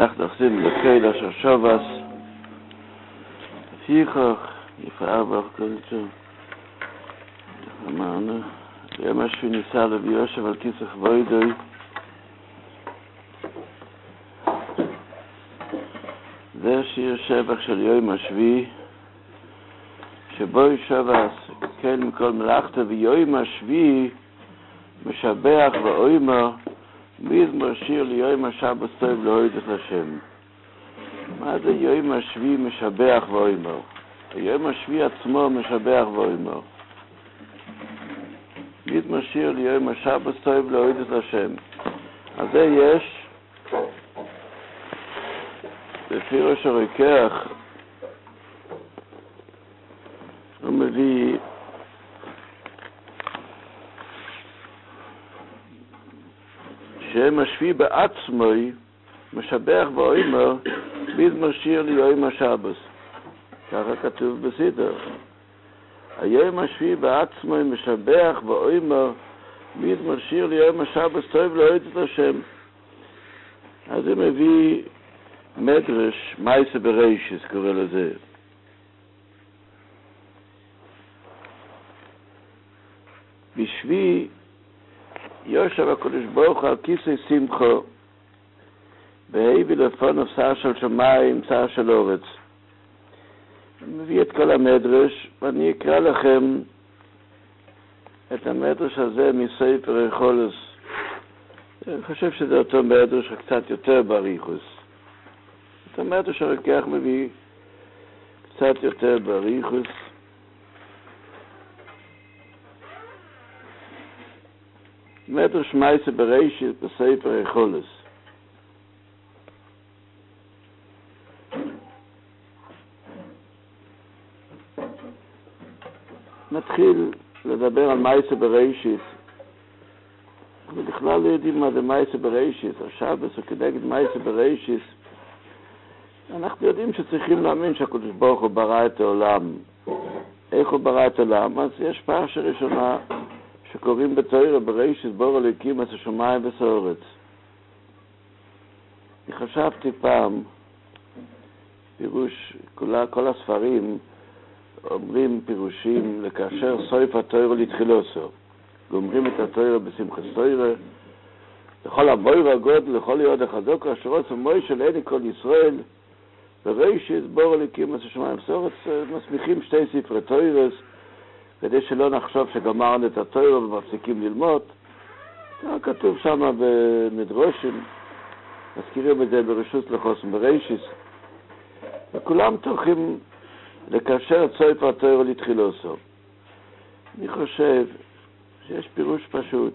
אנחנו נחזים לקהיל אשר שובס פיכך יפער בך כלצ'ו אמרנו יום השבי ניסה לבי יושב על כיסך ואידוי זה שיר שבח של יום השבי שבו שובס כן מכל מלאכתו ויום השבי משבח ואוימר מזמור שיר ליום השבת טוב להודות לשם. מה זה יום השביעי משבח ואוימר? יום השביעי עצמו משבח ואוימר. מזמור שיר ליום השבת טוב להודות לשם. אז זה יש בפירוש הרוקח הוא מביא שם השביעי בעצמו משבח ואוימר מזמור שיר ליום השבת. ככה כתוב בסדר. היום השביעי בעצמו משבח ואוימר מזמור שיר ליום השבת טוב להודות לשם. אז הוא מביא מדרש מעשה בראשית קורא לזה. בשביעי יושב הקדוש ברוך הוא על כיסא שמחו והביא לפניו שר של שמיים, שר של אורץ. אני מביא את כל המדרש ואני אקרא לכם את המדרש הזה מספר יכולס. אני חושב שזה אותו מדרש קצת יותר באריכות. את המדרש הרוקח מביא קצת יותר באריכות. מדרש מעשה בראשית בספר יכולס. נתחיל לדבר על מעשה בראשית. אנחנו בכלל לא יודעים מה זה מעשה בראשית. השבת הוא כנגד מעשה בראשית. אנחנו יודעים שצריכים להאמין שהקדוש ברוך הוא ברא את העולם. איך הוא ברא את העולם? אז יש פרשה ראשונה שקוראים בתורה בראשית בור אלוקים עשה שמיים וארץ. אני חשבתי פעם, פירוש, כל הספרים אומרים פירושים לקשר סוף התורה לתחילתו. גומרים את התורה בשמחת תורה, לכל המויר הגודל, לכל יהוד החזוק, אשר עושה מוישה לעיני כל ישראל, בראשית בור אלוקים עשה שמיים וארץ, מסמיכים שתי ספרי תורה, כדי שלא נחשוב שגמרנו את התורה ומפסיקים ללמוד. כתוב שם במדרושים, מזכירים את זה ברשות לחוסן בראשית, וכולם צריכים לקשר את סוף התורה לתחילתו. אני חושב שיש פירוש פשוט.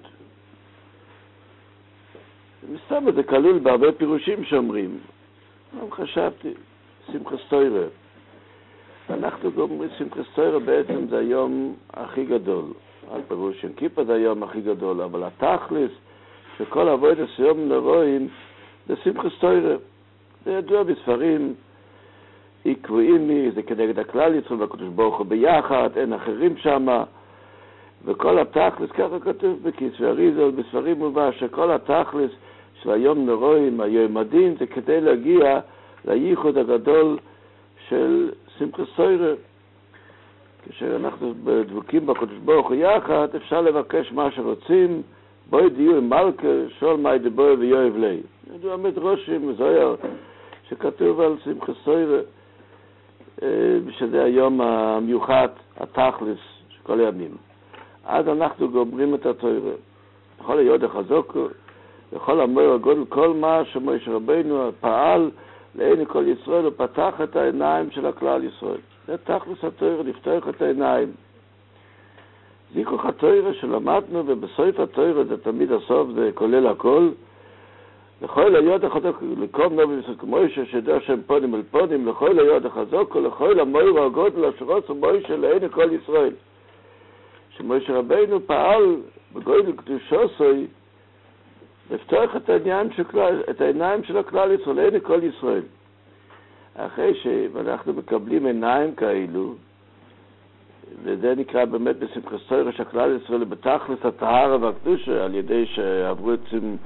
מסתבר זה כלול בהרבה פירושים שאומרים. אני חשבתי, שמחת תורה. אנחנו גומרים שמחת תורה בעצם זה היום הכי גדול. על פירוש של כיפה זה היום הכי גדול, אבל התכלס שכל עבודת יום נרואים זה שמחת תורה. זה ידוע בספרים עקביים, זה כנגד הכלל ישראל והקדוש ברוך הוא ביחד, אין אחרים שמה, וכל התכלס, ככה כתוב בכתבי אריזל, בספרים מובא שכל התכלס של היום נרואים, היום הדין, זה כדי להגיע לייחוד הגדול של שמחת תורה. כשאנחנו דבוקים בקדוש ברוך הוא יחד, אפשר לבקש מה שרוצים, בואי דיו עם מלכה, שול מי דבוי ויואב לי. זה המדרושים, זוהר, שכתוב על שמחת תורה, שזה היום המיוחד, התכלס של כל הימים. אז אנחנו גומרים את התורה. לכל היהוד החזוק, לכל המויר הגודל, כל מה שמשה רבינו פעל, לעיני כל ישראל הוא פתח את העיניים של הכלל ישראל. זה תכלס התורה, לפתוח את העיניים. זיכוך התורה שלמדנו, ובסוף התורה זה תמיד הסוף, זה כולל הכל. לכל היוד החזוק, לקום נובי משה שידע שם פונים אל פונים, לכל היוד החזוק, ולכל המויר הגודל אשר עושה משה לעיני כל ישראל. שמשה רבינו פעל בגודל קדושוסוי, לפתוח את העיניים של הכלל ישראל, לעיני כל ישראל. אחרי שאנחנו מקבלים עיניים כאלו, וזה נקרא באמת בשמחת תורה שהכלל ישראל בתכלס הטהרה והקדושה, על ידי שעברו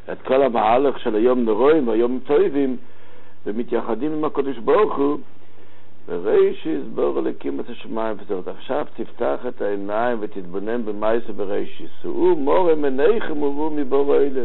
את כל המהלך של היום נרואים והיום טובים, ומתייחדים עם הקדוש ברוך הוא, בראשיס ברא אלוקים את השמיים והארץ. עכשיו תפתח את העיניים ותתבונן במעשה בראשיס. הוא מורם עיניכם וראו מבורא אלה.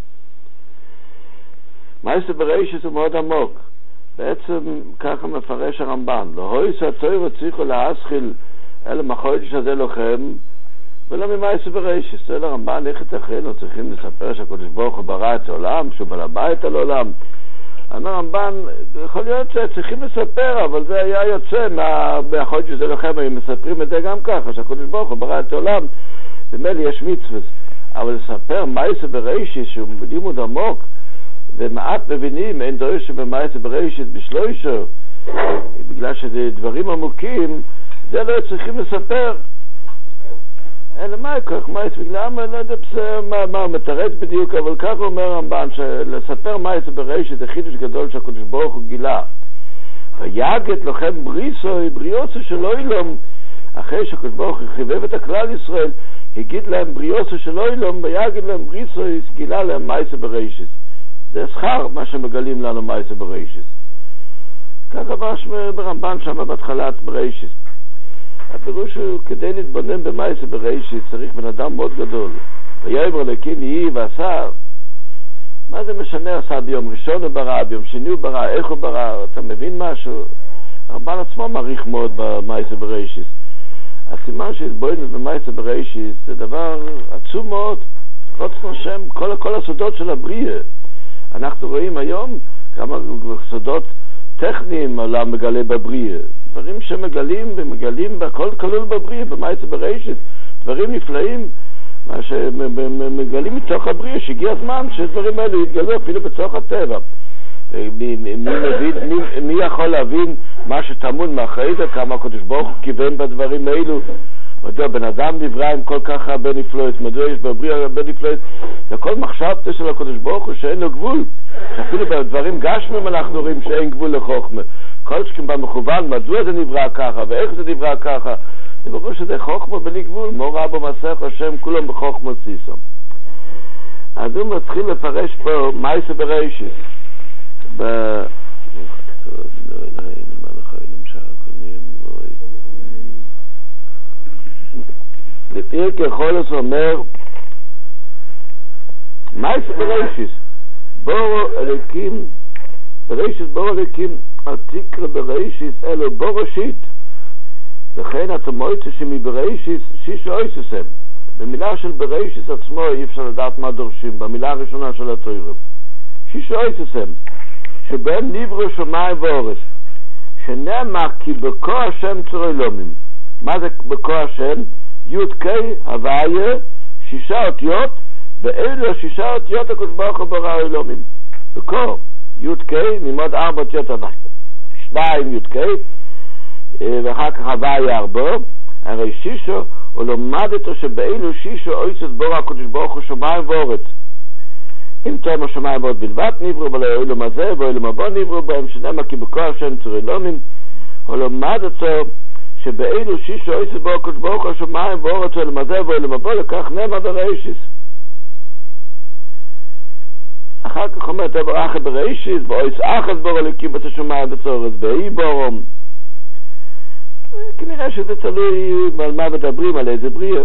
מעשה בראשיס הוא מאוד עמוק. בעצם ככה מפרש הרמב"ן. לא הויס התורה צריכו להשכיל אלה מחודש הזה לכם, ולא ממעשה בראשיס. אלה הרמב"ן, איך ייתכן? צריכים לספר שהקדוש ברוך הוא ברא את העולם, שהוא בעל הבית על העולם. אמר הרמב"ן, יכול להיות שצריכים לספר, אבל זה היה יוצא מהחודש הזה לכם, הם מספרים את זה גם ככה, שהקדוש ברוך הוא ברא את העולם, במילא יש מצוות. אבל לספר מעשה בראשיס, שהוא לימוד עמוק, ומעט מבינים, אין דורש שבמעשה בראשיס בשלושה, בגלל שזה דברים עמוקים, זה לא צריכים לספר. אלא מה יקח, למה, לא יודע מה מתרץ בדיוק, אבל כך אומר הרמב"ן, שלספר מעשה בראשיס זה חידוש גדול שהקדוש ברוך הוא גילה. ויגד לכם בריאוסו של אילום, אחרי שהקדוש ברוך הוא חיבב את הכלל ישראל, הגיד להם בריאוסו של אילום, ויגד להם בריאוסו, גילה להם מעשה בראשיס. זה שכר מה שמגלים לנו מעשה בראשיס. ככה ברמב"ן שם בהתחלת בראשיס. הפירוש הוא, כדי להתבונן במעשה בראשיס צריך בן אדם מאוד גדול. ויאמר אלוקים יהי ועשה. מה זה משנה עשה ביום ראשון הוא ברא, ביום שני הוא ברא, איך הוא ברא? אתה מבין משהו? הרמב"ן עצמו מעריך מאוד במעשה בראשיס. הסימן שהתבוננות במעשה בראשיס זה דבר עצום מאוד. כל הסודות של הבריאה. אנחנו רואים היום כמה סודות טכניים העולם מגלה בבריאה. דברים שמגלים ומגלים בכל כלול בבריאה, במעשה בראשיס. דברים נפלאים, מה שמגלים מתוך הבריאה, שהגיע הזמן שדברים האלו יתגלו אפילו בתוך הטבע. מי יכול להבין מה שטמון מאחורי זה, כמה הקדוש ברוך הוא כיוון בדברים האלו? מדוע בן אדם נברא עם כל כך הרבה נפלאות, מדוע יש בבריאה הרבה נפלאות? לכל מחשבתו של הקדוש ברוך הוא שאין לו גבול, שאפילו בדברים גשמים אנחנו רואים שאין גבול לחוכמה. כל שכם במכוון, מדוע זה נברא ככה ואיך זה נברא ככה, זה ברור שזה חוכמה בלי גבול, מורה בו מסך השם כולם בחוכמה סיסו. אז הוא מתחיל לפרש פה מעשה בראשיס. לפי כחולס אומר מעשה בראשיס בורו אלוקים בראשיס בורו אלוקים אל תקרא בראשיס אלו בראשית וכן אתה מועצה שמבראשיס שישה אויססם. במילה של בראשיס עצמו אי אפשר לדעת מה דורשים, במילה הראשונה של התורה שישה אויססם שבהם נבראו שמיים ואורץ שנאמר כי בקו השם צורי לומים. מה זה בקו השם? י' ק' הוויה, 6 אותיות, ואלו 6 אותיות הקדוש ברוך הוא ברא אלוהים. בקו י' ק' נלמד 4 אותיות הוויה, 2 י' ק' ואחר כך הוויה 4, הרי 6 הוא לומד אותו שבאלו 6 אויסת בורא הקדוש ברוך הוא שמיים ואורץ. אם תאם השמיים ועוד בלבד נבראו בלי האילום הזה והאילום הבא נבראו בהם שנאמר כי בקו השם צורי לומים. הוא לומד אותו שבאלו 6 אויסת בורא הקדוש ברוך הוא שמיים ואורץ האילום הזה והאילום הבא לכך נאמר בראשיס. אחר כך אומר דבר אחר בראשיס ואויס אחת בורא אלוקים את השמיים וצורץ באי בורום. כנראה שזה תלוי על מה מדברים, על איזה בריאה.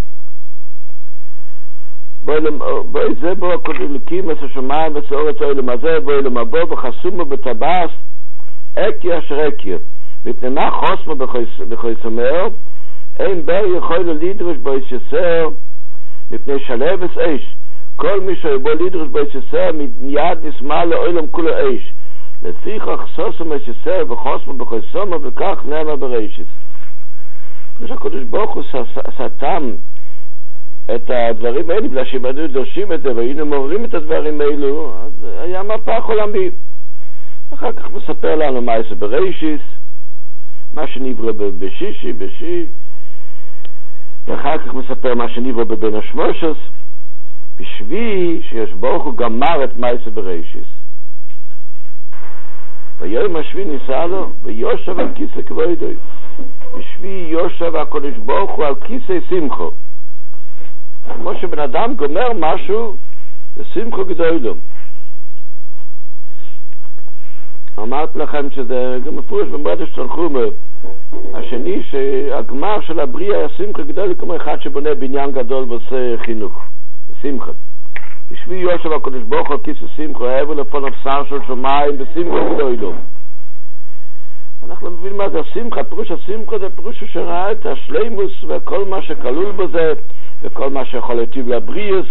בואי זה בו אלוקים את השמיים וצורץ האילום הזה והאילום הבא וחסומו בטבעס אקי אשר אקי מפני מה חוסמו בחויסומר אין בר יכול לדרוש בו יססר מפני שלבס אש כל מי שבו לדרוש בו יססר מיד נשמע לאילום כולו אש לפיכך סוסו יססר וחוסמו בחויסומר וכך נאמר בראשיס. הקדוש ברוך הוא סתם את הדברים האלה בגלל שהם היו דורשים את זה והיינו מעוררים את הדברים האלו, אז היה מהפך עולמי. אחר כך מספר לנו מעשה בראשיס, מה שנברא בשישי ואחר כך מספר מה שנברא בבין השמושס בשביעי שיש ברוך הוא גמר את מעשה בראשיס. ויום השביעי ניסה לו ויושב על כיסא כבודו. בשביעי יושב הקדוש ברוך הוא על כיסא שמחו. כמו שבן אדם גומר משהו זה שמחה גדולה. אמרתי לכם שזה גם מפורש במדרש תנחומא, השני שהגמר של הבריאה היה שמחה גדולה כמו אחד שבונה בניין גדול ועושה חינוך. שמחה. בשביל יושב הקדוש ברוך הוא כיסא שמחה, העבר לפניו שר של שמיים בשמחה גדולה. אנחנו מבינים מה זה השמחה, פירוש השמחה זה פירוש שראה את השלימוס וכל מה שכלול בזה וכל מה שיכול להיטיב לבריאס.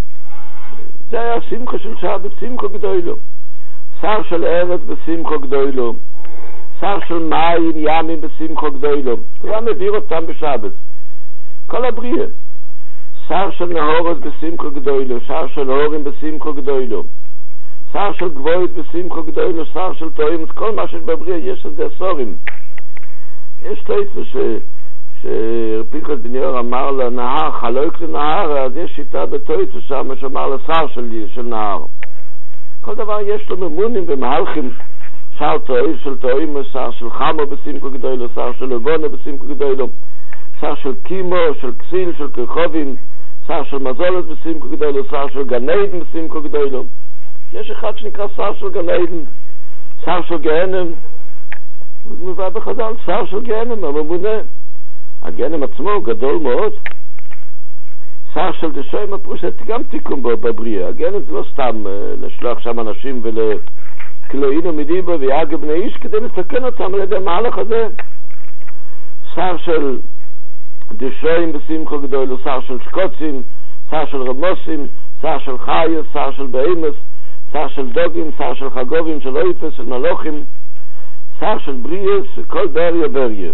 זה היה השמחה של שבת, שמחה גדולה. שר של ארץ בשמחה גדולה. שר של מים, ימים בשמחה גדולה. כולם העביר אותם בשבת. כל הבריאה. שר של נהורות בשמחה גדולה. שר של הורים בשמחה גדולה. שר של גבוהות בשמחה גדולה. שר של תועים. כל מה שיש בבריאה יש על זה סורים. יש תויפה שפנחס בן יאיר אמר לנהר, חלוק לנהר, אז יש שיטה בתויפה שם שאמר לשר של נהר. כל דבר יש לו ממונים ומהלכים. שר תועים של תועים, שר של חמו בשמחה גדולה, שר של לבונה בשמחה גדולה, שר של קימו, של כסיל, של כרחובים, שר של מזולת בשמחה גדולה, שר של גן עדן בשמחה גדולה. יש אחד שנקרא שר של גן עדן, שר של גהנם, הוא מביא בחז"ל, שר של גהנם, הממונה. הגהנם עצמו גדול מאוד. שר של דשאים, הפירוש זה גם תיקון בבריאה. הגהנם זה לא סתם לשלוח שם אנשים וכלוינו מדיבו ויאגב בני איש כדי לסכן אותם על ידי המהלך הזה. שר של דשאים בשמחה גדולה, שר של שקוצים, שר של רמוסים, שר של חיות, שר של בהמס, שר של דוגים, שר של חגובים, של אויפס, של מלוכים, שר של בריאס, כל בריה בריה.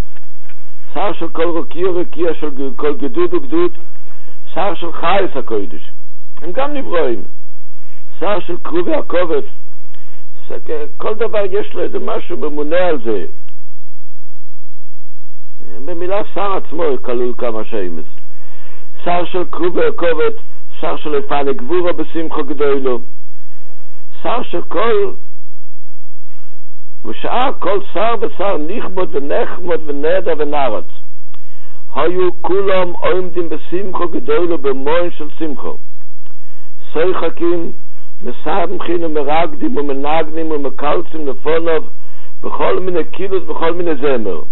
שר של כל רקיע רקיע, של כל גדוד וגדוד, שר של חייס הקודש. הם גם נברואים. שר של קרובי הכובד. כל דבר יש לו איזה משהו ממונה על זה. במילה שר עצמו כלול כמה שמץ. שר של קרובי הכובד, שר של לפני גבורה בשמחה גדולה. שר של כל ושאר כל שר ושר נכבוד ונחמוד ונדע ונערץ. היו כולם עומדים בשמחה גדולה במוען של שמחה. שוחקים, מסמכים ומרגדים ומנגנים ומקלצים לפוניו בכל מיני קילות, בכל מיני זמר,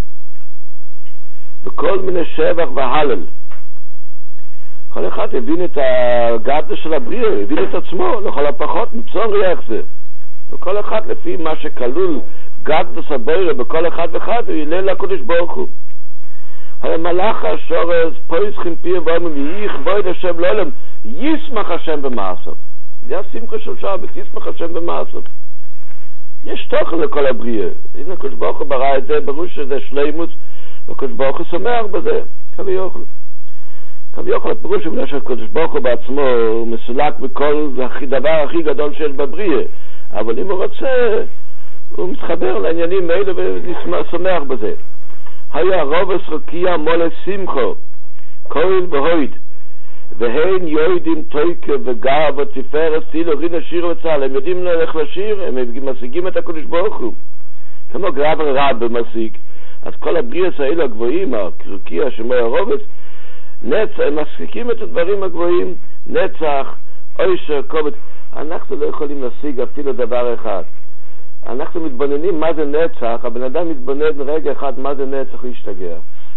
בכל מיני שבח והלל. כל אחד הבין את הגדלה של הבריאה, הבין את עצמו, לכל הפחות מבשור ריח זה. וכל אחד לפי מה שכלול גדלה סבוירה בכל אחד ואחד, הוא ילה לקדוש ברוך הוא. המלאך השורס פויסחים פיה ואומרים יייך בויד השם לעולם, ישמח השם במעשיו. זה השמחה של שבת, ישמח השם במעשיו. יש תוכן לכל הבריאה. הנה הקדוש ברוך הוא ברא את זה, ברור שזה שלימות, והקדוש ברוך הוא שמח בזה, כביכול. כביכול הפירוש הוא שהקדוש ברוך הוא בעצמו מסולק בכל דבר הכי גדול שיש בבריאה, אבל אם הוא רוצה הוא מתחבר לעניינים האלה ושמח בזה. היה רובס רקיע מולא שמחו כהל בהויד והן יוידים תויקה וגר ותפארת צילו רינה שיר וצהל. הם יודעים איך לשיר, הם משיגים את הקדוש ברוך הוא כמו גרב רב במשיג. אז כל הבריאס האלה הגבוהים, הרקיע שמו הרובס, הם משיגים את הדברים הגבוהים, נצח, אושר, כובד. אנחנו לא יכולים להשיג אפילו דבר אחד. אנחנו מתבוננים מה זה נצח, הבן אדם מתבונן רגע אחד מה זה נצח, הוא ישתגע.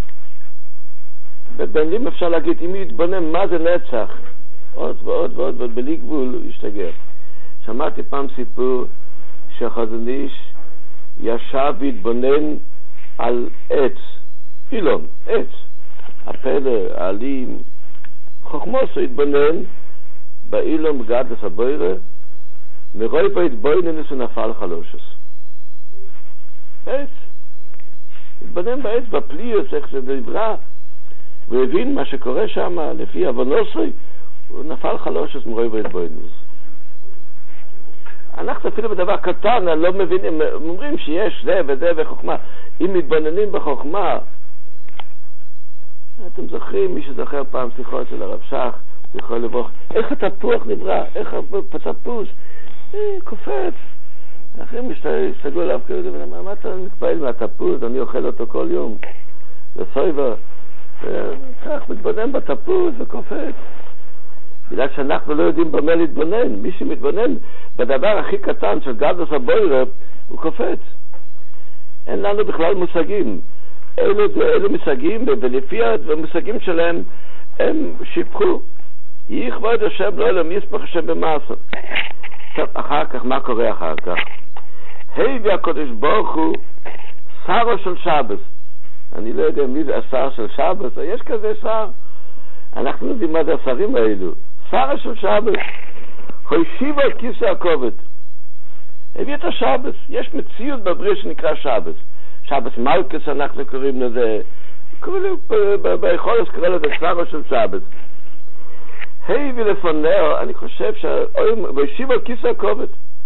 במילים אפשר להגיד, אם הוא יתבונן מה זה נצח, עוד ועוד ועוד ועוד, בלי גבול הוא ישתגע. שמעתי פעם סיפור שהחזון איש ישב והתבונן על עץ, אילון, עץ, הפלא, העלים, חוכמוס הוא התבונן באילון בגדלס הבוירה, מרוי בהתבוננס ונפל חלושס. עץ. התבונן בעץ, בפליוס, איך זה נברא, הוא הבין מה שקורה שם, לפי אבונוסוי, הוא נפל חלושס מרוי בהתבוננס. אנחנו אפילו בדבר קטן, לא מבינים, אומרים שיש זה וזה וחוכמה. אם מתבוננים בחוכמה, אתם זוכרים, מי שזוכר פעם שיחות של הרב שך, זכרו לברוך, איך התפוח נברא, איך התפוס, קופץ. אחרים השתגעו עליו כאילו, מה אתה מתפעל מהתפוס, אני אוכל אותו כל יום. זה סויבה. כך מתבונן בתפוס וקופץ. בגלל שאנחנו לא יודעים במה להתבונן. מי שמתבונן בדבר הכי קטן של גדלוס הבוירה, הוא קופץ. אין לנו בכלל מושגים. אלו מושגים, ולפי המושגים שלהם, הם שיפחו. יהי כבוד השם לא אלו מספח השם במעשה. טוב, אחר כך, מה קורה אחר כך? הביא הקדוש ברוך הוא שרו של שבת. אני לא יודע מי זה השר של שבת, יש כזה שר. אנחנו יודעים מה זה השרים האלו. שרו של שבת. הושיב על כיסא הכובד. הביא את השבת. יש מציאות בבריא שנקרא שבת. שבת מלכס אנחנו קוראים לזה. ביכולת קורא לזה שרו של שבת. הביא לפניה, אני חושב והושיב על כיסא הכובד.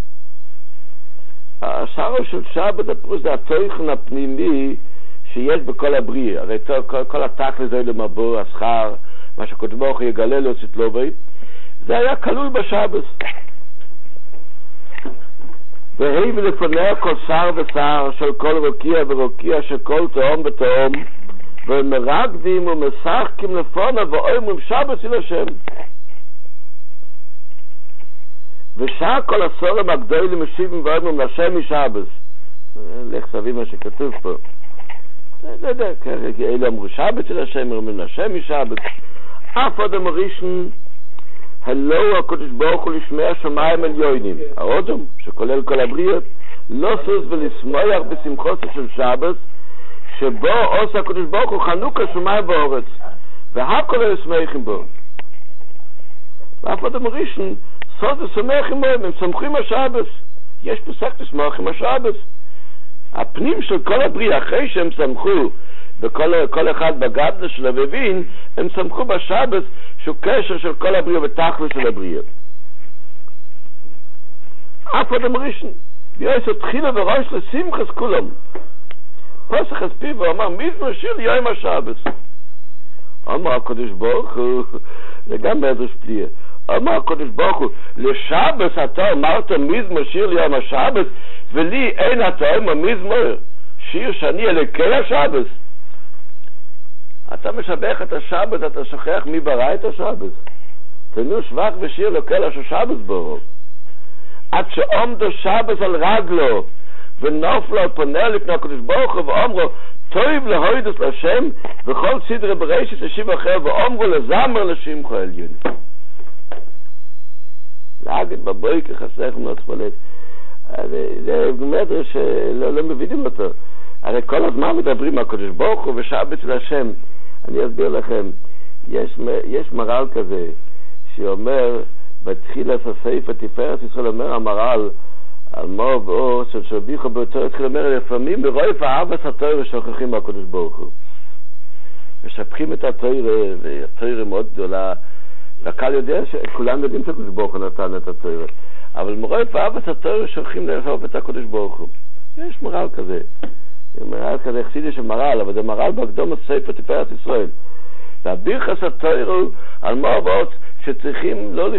השרו של שבת הפירוש זה התוכן הפנימי שיש בכל הבריאה. הרי כל התכלס זה למבוא, השכר, מה שקדוש ברוך הוא יגלה לו סתלובי, זה היה כלול בשבת. והביא לפניה כל שר ושר של כל רוקיע ורוקיע של כל תאום ותאום, ומרקדים ומשחקים לפונה ואומרים שבת אל השם. ושעה כל הסורם הגדולים משיבים ואומרים לשם משבת. לך סביב מה שכתוב פה. לא יודע, אלה אמרו שבת אל השם, אומרים לשם משבת. אף אדם ראשון, הלא הקדוש ברוך הוא לשמי השמיים עליונים. האודם, שכולל כל הבריאות, לא סוס ולשמוח בשמחוסו של שבת, שבו עושה הקדוש ברוך הוא חנוכה שמיים באורץ. והכל לא ישמחים בו. ואף אדם ראשון, סוד ושמח עמהם, הם שמחים השבת. יש פסק לשמח עם השבת. הפנים של כל הבריאה, אחרי שהם שמחו, וכל אחד בגדל של הבין, הם שמחו בשבת, שהוא קשר של כל הבריאה ותכלס של הבריאה. אף אדם ראשון, ויועס התחילה וראש לשמחס כולם. פסח הספיב ואמר, מזמור שיר לי יום השבת. אמר הקדוש ברוך הוא, זה גם מדרש פליאה. אמר הקדוש ברוך הוא, לשבת אתה אמרת מזמור שיר לי יום השבת, ולי אין אתה אומר מזמור שיר שאני אלוקי השבת. אתה משבח את השבת, אתה שוכח מי ברא את השבת. תנו שבח ושיר אלוקי השבת בו. עד שעומדו שבת על רגלו ונופלו פונה לפני הקדוש ברוך הוא ואומרו טוב להודות לשם וכל סדרי בראשית השיב אחר ואומרו לזמר לשמחו עליון. להגיד בבוקר חסך מאוד פולט. זה מדרש שלא מבינים אותו. הרי כל הזמן מדברים על הקדוש ברוך הוא ושבת אל השם. אני אסביר לכם, יש מר"ל כזה שאומר בתחילת הספר תפארת ישראל, אומר המר"ל על מור ואור של שביחו באותו התחיל, אומר לפעמים ברוב האהבת התורה שוכחים מהקדוש ברוך הוא, משבחים את התורה, והתורה מאוד גדולה, והקהל יודע שכולם יודעים שהקדוש ברוך הוא נתן את התורה, אבל מרוב האהבת התורה שוכחים לאהוב את הקדוש ברוך הוא. יש מר"ל כזה, מר"ל כזה חסידי של מר"ל, אבל זה מר"ל בהקדום הספר תפארת ישראל. והבירכס התורה הוא על מור ואור שצריכים לא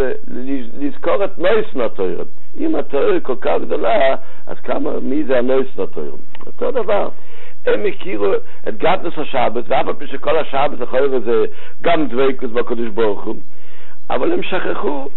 לזכור את נויס מהתורה. אם התורה היא כל כך גדולה, אז מי זה הנויס מהתורה? אותו דבר. הם הכירו את גדלוס השבת, ואף על פי שכל השבת יכול זה גם דבקות בקדוש ברוך הוא, אבל הם שכחו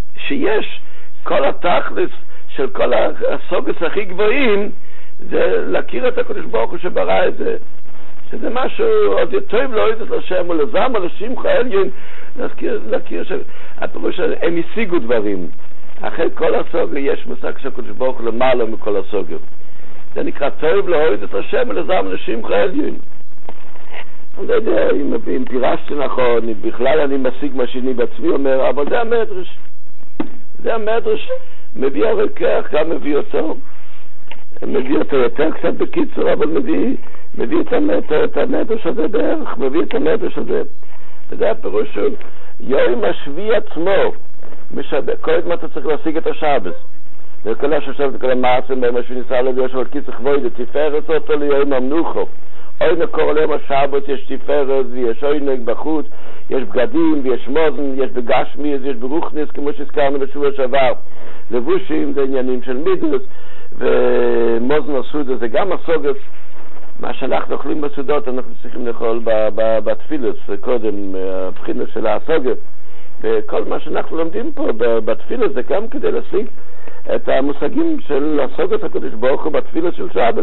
שיש כל התכלס של כל הסוגס הכי גבוהים, זה להכיר את הקדוש ברוך הוא שברא את זה. שזה משהו עוד יותר להודות לשם ולזמר לשמחו עליון, להכיר שהפירוש הם השיגו דברים. אחרי כל הסוגר יש מושג של הקדוש ברוך הוא למעלה מכל הסוגר. זה נקרא טוב להודות לשם ולזמר לשמחו עליון. אני לא יודע אם פירשתי נכון, בכלל אני משיג מה שאני בעצמי אומר, אבל זה המדרש. זה המדרש. מביא הרוקח, גם מביא אותו. מביא אותו יותר קצת בקיצור, אבל מביא את המדרש הזה בערך, מביא את המדרש הזה. וזה הפירוש של יום השביעי עצמו, כל הזמן אתה צריך להשיג את השבת. וכל השבת וכל המעשים בהם השביעי ניסה להביא של קיצר כבוד, תפארת אותו ליום המנוחו. אוי נקור ליום השבת, יש תפארת ויש עונג בחוץ, יש בגדים ויש מוזן, יש בגשמי, יש ברוחניס, כמו שהזכרנו בשבוע שעבר. לבושים זה עניינים של מידוס, ומוזן הסודה זה גם הסוגס. מה שאנחנו אוכלים בסודות אנחנו צריכים לאכול בתפילוס קודם, הבחינה של הסוגר. וכל מה שאנחנו לומדים פה בתפילה זה גם כדי להשיג את המושגים של הסוגת הקדוש ברוך הוא בתפילה של שבת.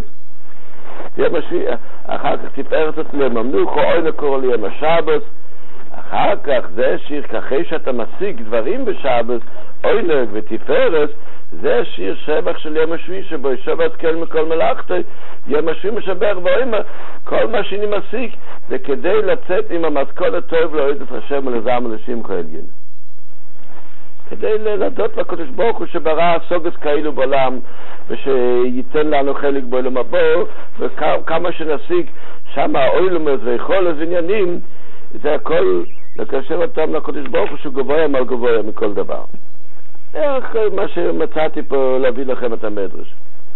אחר כך תפארת את לממנוחו, אוי לקורא לי יום השבת. אחר כך זה שיר, אחרי שאתה משיג דברים בשבת, אוינג ותפארת, זה שיר שבח של יום השביעי, שבו ישבת כל מכל מלאכתו, יום השביעי משבח ואומר, כל מה שאני משיג זה כדי לצאת עם המתכון הטוב להוריד את השם ולזעם ולשמחו עליון. כדי לדעות לקדוש ברוך הוא שברא סוגת כאלו בעולם, ושייתן לנו חלק בעולם הבא, וכמה שנשיג שם האוילומות ויכולת ועניינים, זה הכל לקשר אותם לקדוש ברוך הוא שהוא גבוה מעל גבוה מכל דבר. איך מה שמצאתי פה להביא לכם את המדרש.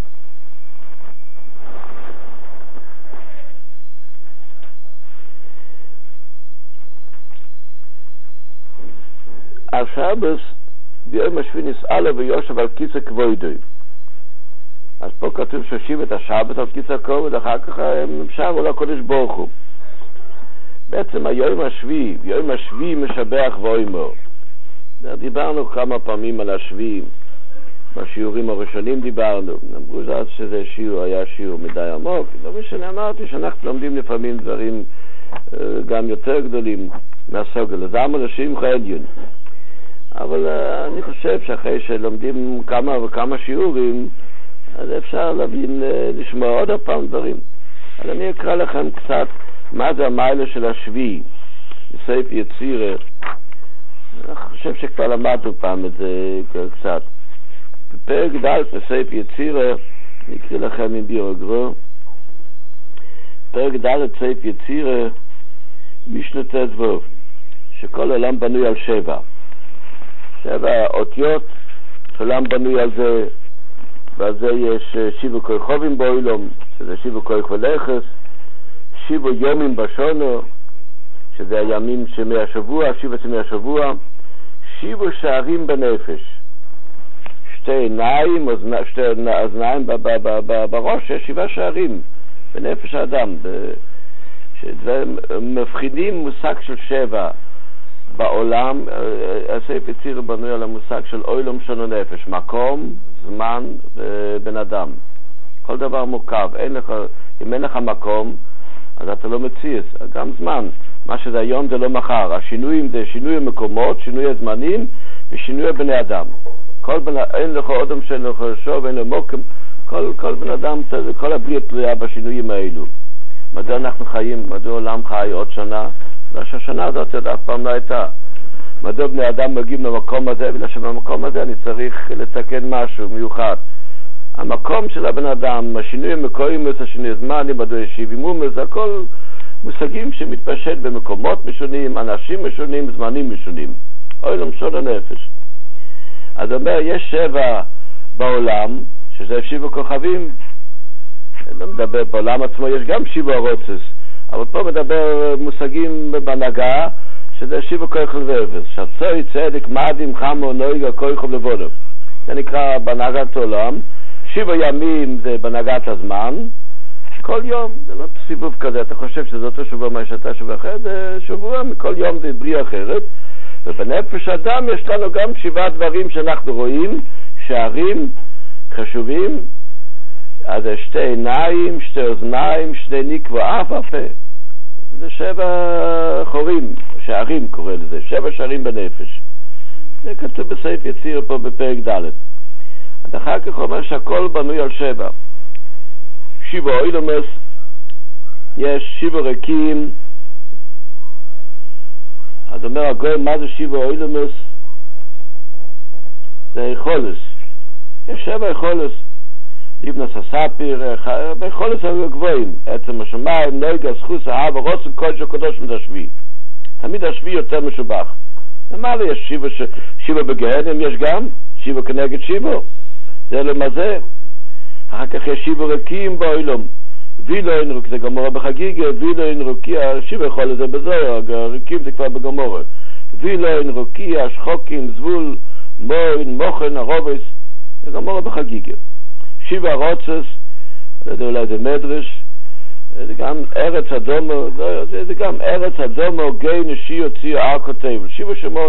השבס ביום השביעי נסעלה ויושב על כיסא כבודו. אז פה כתוב שהושיב את השבת על כיסא כבוד, אחר כך הם שרו לקדוש ברוך הוא. בעצם היום השביעי משבח ואומר. דיברנו כמה פעמים על השביעי, בשיעורים הראשונים דיברנו, אמרו שזה שיעור, היה שיעור מדי עמוק, לא משנה, אמרתי שאנחנו לומדים לפעמים דברים גם יותר גדולים מהסוגל, לזעם ולשמחו עליון. אבל אני חושב שאחרי שלומדים כמה וכמה שיעורים, אז אפשר להבין, לשמוע עוד הפעם דברים. אז אני אקרא לכם קצת מה זה המיילה של השביעי, בספר יצירה. אני חושב שכבר למדנו פעם את זה קצת. בפרק ד' בספר יצירה, אני אקריא לכם עם ביוגרו. פרק ד' ספר יצירה, משנה ט"ו, שכל עולם בנוי על 7. 7 אותיות, עולם בנוי על זה, ועל זה יש 7 כוכבים בעולם, שזה 7 כוכבי לכס, 7 יומים בשונו, שזה הימים מהשבוע, 7 מהשבוע, 7 שערים בנפש, 2 עיניים, 2 אוזניים בראש, 7 שערים בנפש האדם, מבחינים מושג של 7 בעולם. הספר יצירה בנוי על המושג של אוילום שונו נפש, מקום, זמן ובן אדם. כל דבר מורכב. אם אין לך מקום, אז אתה לא מציץ. גם זמן. מה שזה היום זה לא מחר. השינויים זה שינוי המקומות, שינוי הזמנים ושינוי הבני אדם. אין לך אודם שאין לך שוב, אין לך מוקם. כל בן אדם, כל הבריאה תלויה בשינויים האלו. מדוע אנחנו חיים, מדוע עולם חי עוד שנה? והשנה הזאת אף פעם לא הייתה. מדוע בני אדם מגיעים למקום הזה, בגלל שבמקום הזה אני צריך לתקן משהו מיוחד. המקום של הבן אדם, השינוי המקורים, השינוי הזמנים, מדוע ישיבים, זה הכל מושגים שמתפשט במקומות משונים, אנשים משונים, זמנים משונים. אוילום שונו נפש. אז אומר, יש 7 בעולם, שזה 7 כוכבים. אני לא מדבר, בעולם עצמו יש גם 7 רוצס, אבל פה מדבר מושגים בהנהגה, שזה 7 כוכב ואפס. שצוי, צדק, מדים, חמו, נויגה, כוכב לבודו. זה נקרא בהנהגת העולם. 7 ימים זה בהנהגת הזמן. כל יום, זה לא סיבוב כזה, אתה חושב שזה אותו שבוע מה שאתה שבוע אחרת, זה שבוע, מכל יום זה בריא אחרת. ובנפש אדם יש לנו גם 7 דברים שאנחנו רואים, שערים חשובים. אז זה 2 עיניים, 2 אוזניים, 2 ניקבו, אף הפה. זה 7 חורים, שערים קורא לזה, 7 שערים בנפש. זה כתוב בספר יצירה פה בפרק ד'. אז אחר כך אומר שהכל בנוי על 7. 7 אוילומס, יש 7 ריקים. אז אומר הגוי, מה זה 7 אוילומס? זה יכולס. יש 7 יכולס. ליבנס הספיר, ביכולת הגבוהים, עצם השמיים, נויגה, זכוס, אהבה, רוצן, קודש הקדוש מדשבי. תמיד השבי יותר משובח. למה לי יש 7 בגהנם, יש גם 7 כנגד 7. זה למזה. אחר כך יש 7 ריקים באוילום. וילוין רוק, זה גמורה בחגיגה, וילוין רוקיה, 7 יכולת זה בזוהר, הריקים זה כבר בגמורה. וילוין רוקיה, שחוקים, זבול, מוין, מוכן, הרובס, זה גמורה בחגיגה. 7 רוצס, אולי זה מדרש, זה גם ארץ אדומו, זה גם ארץ אדומו, גי נשי יוציא כותב, 7 שמות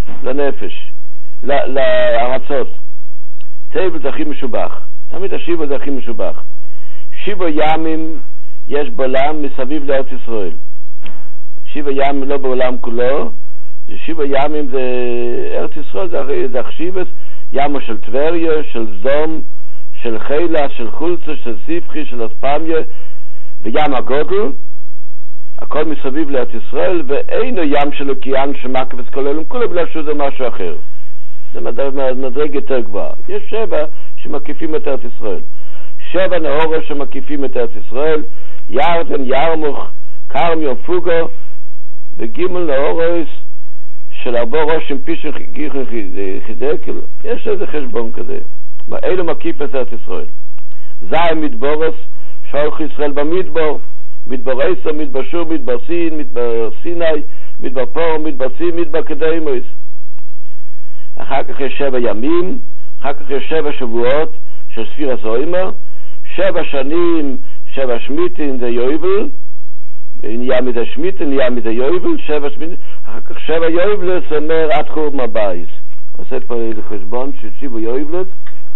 לנפש, לארצות. טייבל זה הכי משובח. תמיד השיבה זה הכי משובח. 7 ימים יש בעולם מסביב לארץ ישראל. 7 ימים לא בעולם כולו, 7 ימים זה ארץ ישראל, זה החשיבת, ימו של טבריה, של זום, של חילה, של חולצה, של סיפחי, של אספמיה, וים הגודל, הכל מסביב לארץ ישראל, ואינו ים של אוקיין שמקף את כל אלו, כולה בגלל שזה משהו אחר. זה מדרג יותר גבוה. יש 7 שמקיפים את ארץ ישראל. 7 נהורה שמקיפים את ארץ ישראל, ירדן, ירמוך, קרמיון, פוגו, וגימל נהורס של 4 ראשים פישן גיחן חידקל. יש איזה חשבון כזה. אלו מקיף את ארץ ישראל. זי מדבורס, שולח ישראל במדבור, מדבר עשר, מדבר שור, מדבר סין, מדבר סיני, מדבר פור, מדבר סין, מדבר קדמוס. אחר כך יש 7 ימים, אחר כך יש 7 שבועות של ספירס אוימר, 7 שנים, 7 שמיטין זה יויבל, נהיה מזה שמיטין, נהיה מזה יויבל, 7 שמיטין, אחר כך 7 יויבלס אומר עד חורבן הבית. עושה פה איזה חשבון של 7 יויבלס,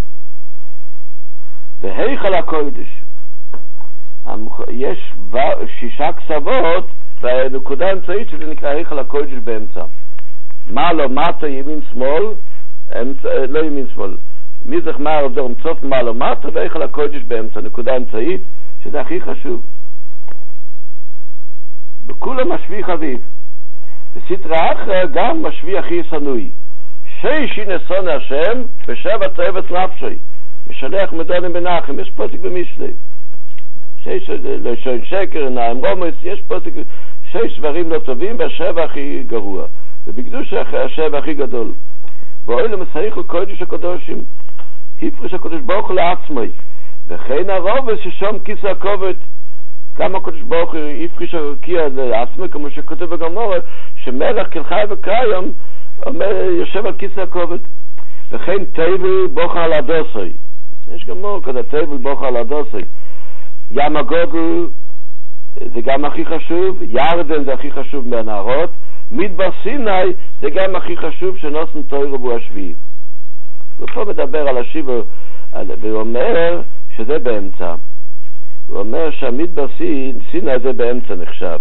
והיכל הקודש. יש 6 קצוות, והנקודה האמצעית שזה נקרא היכל הקודש באמצע. מעלה, מטה, ימין, שמאל, לא ימין, שמאל. מזרח מערב זה רמצוף מעלה, מטה, והיכל הקודש באמצע, נקודה האמצעית, שזה הכי חשוב. בכולם משבי חביב. בסתרה אחר גם משבי הכי סנוי. 6 נסון השם, ו7 צעבת נפשי. משלח מדונים בנחם, יש פוסק במשלי. 6 לשון שקר, נעים רומס, יש פוסק, 6 דברים לא טובים, וה7 הכי גרוע. ובקדוש ה7 הכי גדול. ואוי למסייך לקודש הקדושים, הפריש הקדוש ברוך לעצמי, וכן הרובס ששום כיס הכובד, גם הקדוש ברוך הפריש הקיע לעצמי, כמו שכותב בגמורה, שמלך כל חי וקיים, יושב על כיס הכובד. וכן טייבל בוכה על הדוסי, יש גמור כזה, טייבל בוכה על הדוסי. ים הגודל זה גם הכי חשוב, ירדן זה הכי חשוב מהנהרות, מדבר סיני זה גם הכי חשוב שנוסן תוירו בו השביעי. ופה מדבר על השיבה, והוא אומר שזה באמצע. הוא אומר שהמדבר סיני זה באמצע נחשב.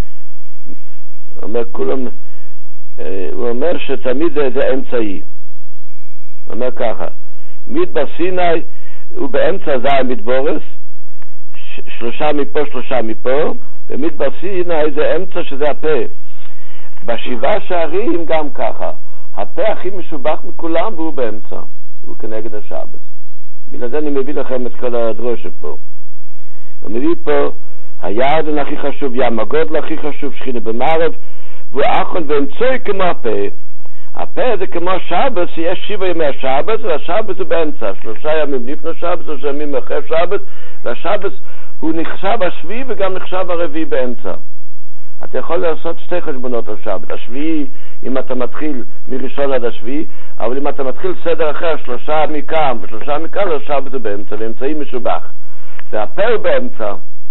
הוא אומר שתמיד זה אמצעי. הוא אומר ככה, מדבר סיני הוא באמצע זה המדבורס, 3 מפה 3 מפה, ומדבר סיני זה אמצע שזה הפה. ב7 שערים גם ככה, הפה הכי משובח מכולם והוא באמצע, הוא כנגד השבת. בגלל זה אני מביא לכם את כל הדרושה פה. הוא מביא פה הירדן הכי חשוב, ים הגודל הכי חשוב, שכינה במערב, והוא אחון ואמצוי כמו הפה. הפה זה כמו שבת, יש 7 ימי השבת, והשבת זה באמצע, 3 ימים לפני שבת, 3 ימים אחרי שבת, והשבת הוא נחשב השביעי וגם נחשב הרביעי באמצע. אתה יכול לעשות 2 חשבונות על שבת, השביעי אם אתה מתחיל מראשון עד השביעי, אבל אם אתה מתחיל סדר אחר, 3 מכאן ו3 מכאן, השבת זה באמצע, ואמצעי משובח. והפה הוא באמצע.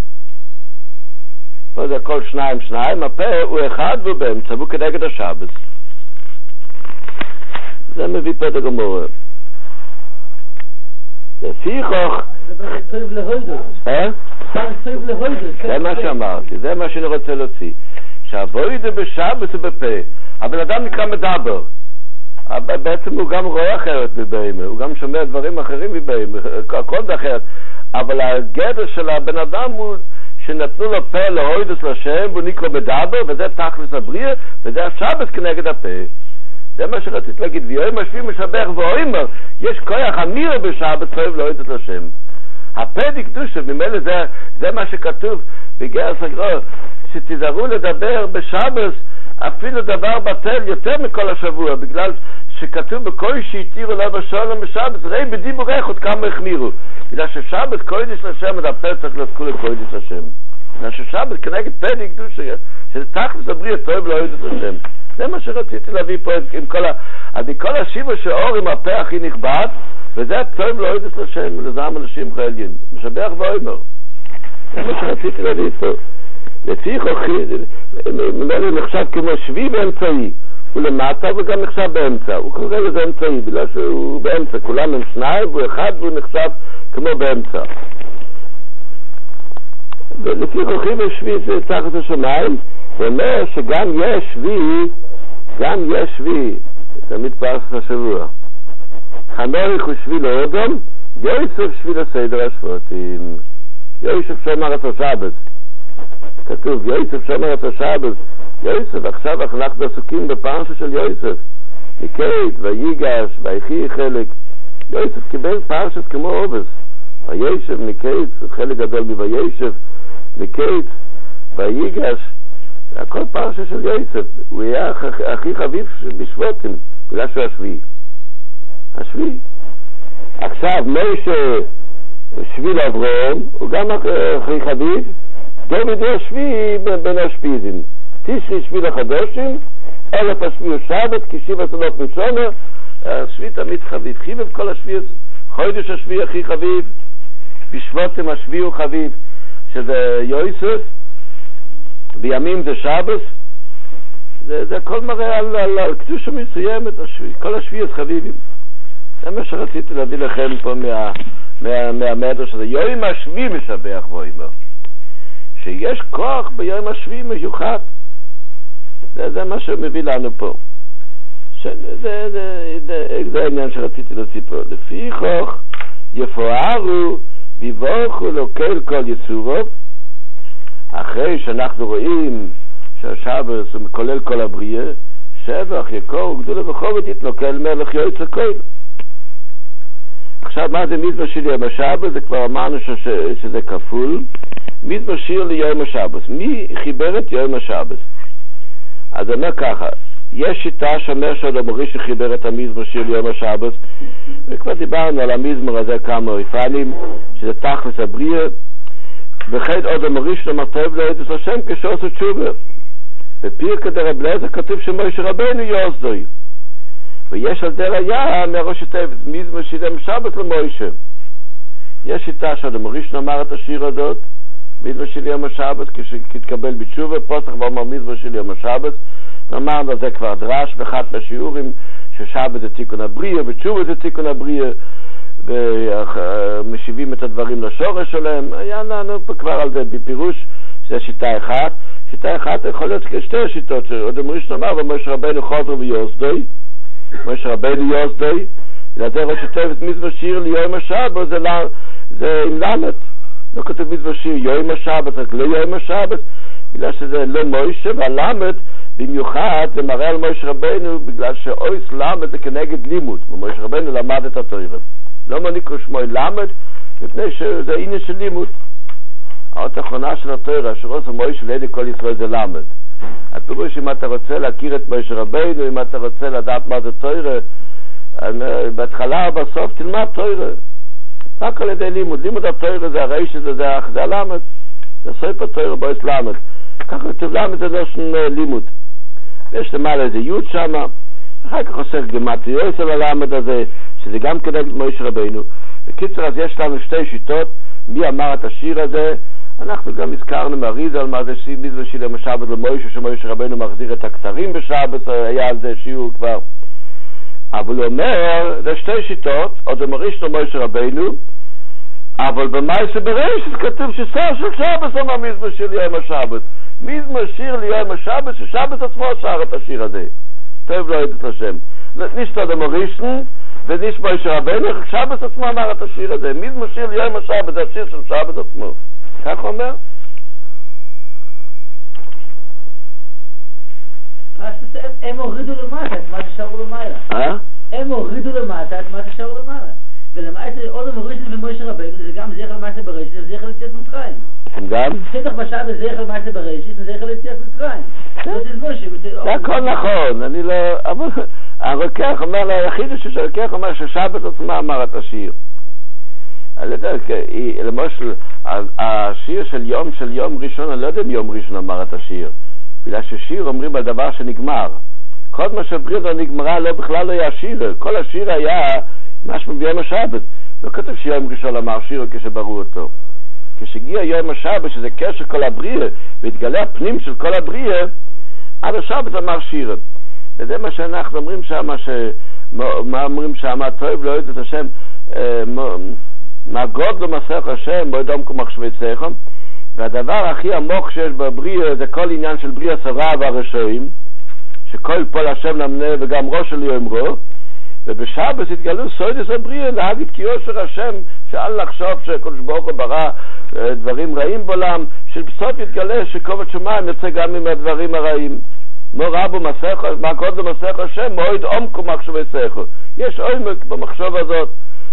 פה זה הכל 2, הפה הוא 1 והוא באמצע, והוא כנגד השבת. זה מביא פה את הגמורה. לפיכוך זה טוב להוידות. זה מה שאמרתי, זה מה שאני רוצה להוציא. שהבוידה בשבת זה בפה. הבן אדם נקרא מדבר. בעצם הוא גם רואה אחרת מבהמה, הוא גם שומע דברים אחרים מבהמה, הכל זה אחרת. אבל הגדר של הבן אדם הוא שנתנו לו פה להוידות לשם, והוא נקרא מדבר, וזה תכלס הבריאה, וזה השבת כנגד הפה. זה מה שרציתי להגיד, ויום משביע משבח ואומר, יש כוח אמיר בשבת טוב להוידות לשם. הפה דקדושה, ממילא זה מה שכתוב בגרס הגרור, שתזהרו לדבר בשבת, אפילו דבר בטל יותר מכל השבוע, בגלל שכתוב בכל שהתירו לו בשולם בשבת, ראי בדיבור אחד כמה החמירו, בגלל ששבת קודש לשם, את הפה צריך לזכור לקודש לשם. בגלל ששבת כנגד פה דקדושה, שזה תכלס הבריא טוב להוידות לשם. זה מה שרציתי להביא פה עם כל השיבה שאור עם הפה הכי נכבד, וזה טוב להוידות לשם, לזעם אנשים חיילים, משבח ואומר. זה מה שרציתי להביא פה. לפי חוכי, ממנו נחשב כמו שביעי ואמצעי. הוא למטה וגם נחשב באמצע. הוא קורא לזה אמצעי, בגלל שהוא באמצע. כולם הם שניים והוא אחד והוא נחשב כמו באמצע. ולפי רכיב השביעי זה תחת השמיים, הוא אומר שגם יש שביעי, תמיד פרשת השבוע. חנוך הוא שביל האדם, יוסף שביל הסדר השבטים. יוסף שומר את השבת. כתוב, יוסף שומר את השבת. יוסף, עכשיו אנחנו עסוקים בפרשה של יוסף. מקייט, ויגש, ויחי חלק. יוסף קיבל פרשת כמו עובס. וישב, מקייט, חלק גדול מוישב, מקייט, ויגש. הכל פרשה של יוסף. הוא היה הכי חביב בשבטים, בגלל שהוא השביעי. עכשיו, משה שביל אברהם, הוא גם הכי חביב. דוד הוא השביעי בין השפיזים. תשרי שביל החדושים, 1000 השביעי שבת, כשבע סנות משומר. השביעי תמיד חביב. חיבב כל השביעי, חודש השביעי הכי חביב. בשבטים השביעי הוא חביב, שזה יוסף. בימים זה שבת. זה הכל מראה על קדושה מסוימת, כל השביעי חביבים. זה מה שרציתי להביא לכם פה מהמדרש הזה. יום השביעי משבח ואומר שיש כוח ביום השביעי מיוחד. זה מה שמביא לנו פה. זה העניין שרציתי להוציא פה. לפי כוח יפוארו ויברכו לו כל יצורו. אחרי שאנחנו רואים שהשבת הוא כולל כל הבריאה, שבח יקור גדולה וכובד יתנוקל מלך יועץ הכל. עכשיו מה זה מזמור שיר ליום השבת? זה כבר אמרנו שזה כפול. מזמור שיר ליום השבת. מי חיבר את יום השבת? אז אומר ככה, יש שיטה שאומר שאדם הראשון חיבר את המזמור שיר ליום השבת, וכבר דיברנו על המזמור הזה כמה אופנים, שזה תכלס הבריאה, וכן אדם הראשון מרטב לו את השם כשעושה תשובה. בפרקא דרב אליעזר כתוב שמשה רבנו יוסדוי, ויש על דר היה מהראש התיבות מזמור שיר ליום השבת למשה. יש שיטה שאדם הראשון אמר את השיר הזאת, מזמור שיר ליום השבת, כשהתקבל בתשובה, פוסח ואומר מזמור שיר ליום השבת, ואמרנו על זה כבר דרש באחד מהשיעורים, ששבת זה תיקון הבריאה, ותשובה זה תיקון הבריאה, ומשיבים את הדברים לשורש שלהם. היה לנו כבר על זה בפירוש, שזה שיטה אחת. שיטה אחת יכול להיות כשתי שיטות, שעוד אמרישן אמר, ומשה רבנו חוזר ויוסדוי, משה רבנו יוסדוי, לזה ראש התיבות מזמור שיר ליום השבת, זה עם למד. לא כתוב מזמור שיר יום השבת, רק לא יום השבת, בגלל שזה לא מוישה, והלמד במיוחד זה מראה על משה רבנו, בגלל שאויס למד זה כנגד לימוד, ומשה רבנו למד את התורה. לא מניקו שמו למד, מפני שזה עניין של לימוד. האות האחרונה של התורה, שרוס מוישה לידי כל ישראל זה למד. הפירוש, אם אתה רוצה להכיר את משה רבנו, אם אתה רוצה לדעת מה זה תורה, בהתחלה ובסוף תלמד תורה. רק על ידי לימוד. לימוד התורה זה הרי שזה הלמד. זה ספר תורה באויס למד. ככה כתוב למד זה לא שום לימוד. ויש למעלה איזה יוד שמה. אחר כך עושה גמטריות על הלמד הזה, שזה גם כנגד משה רבנו. בקיצר, אז יש לנו שתי שיטות. מי אמר את השיר הזה? אנחנו גם הזכרנו מהריזל על מה זה מזמור שיר ליום השבת למשה, שמשה רבנו מחזיר את הקצרים בשבת, היה על זה שיעור כבר. אבל הוא אומר, זה שתי שיטות, עוד אמריש למשה רבנו, אבל במעשה בראשית כתוב ששר של שבת אמר מזמור שיר ליום השבת. מזמור שיר ליום השבת, ששבת עצמו שר את השיר הזה. טוב לא יודעת השם. נישת עוד אמרישן, וניש משה רבנו, שבת עצמו אמר את השיר הזה. מזמור שיר ליום השבת, זה השיר של שבת עצמו. כך הוא אומר? הם הורידו למטה את מה ששרו למעלה. הם הורידו למטה את מה ששרו למעלה. ולמעשה עוד המורישן ומשה רבנו זה גם זכר מעשה בראשית וזכר ליציאת מצרים. גם? שטח בשעה זה זכר מעשה בראשית וזכר ליציאת מצרים. זה הכל נכון, אני לא... אבל הרוקח אומר, היחיד שהרוקח אומר ששבת עצמה אמר את השיר. אני לא יודע, למשל, השיר של יום ראשון, אני לא יודע אם יום ראשון אמר את השיר. בגלל ששיר אומרים על דבר שנגמר. כל מה שבריאה נגמרה, בכלל לא היה שיר. כל השיר היה משהו ביום השבת. לא כתוב שיום ראשון אמר שיר כשבראו אותו. כשהגיע יום השבת, שזה קשר כל הבריאה, והתגלה הפנים של כל הבריאה, עד השבת אמר שיר. וזה מה שאנחנו אומרים שם, מה אומרים שם, טוב לא יודעת השם, מה גודל מסך השם, בו ידום כמחשבי צחם, והדבר הכי עמוק שיש בבריאה, זה כל עניין של בריאה סברה והרשעים, שכל פול השם למנה וגם ראש שלי אמרו, ובשבת התגלו סוידס הבריאה להגיד כי יושר השם, שאל לחשוב שקדוש ברוך הוא ברא דברים רעים בעולם, שבסוף יתגלה שכובד שמיים יוצא גם מהדברים הרעים. מו רבו מסך, מה גודל מסך השם, מועד עומקו מחשבי צחו. יש עומק במחשב הזאת,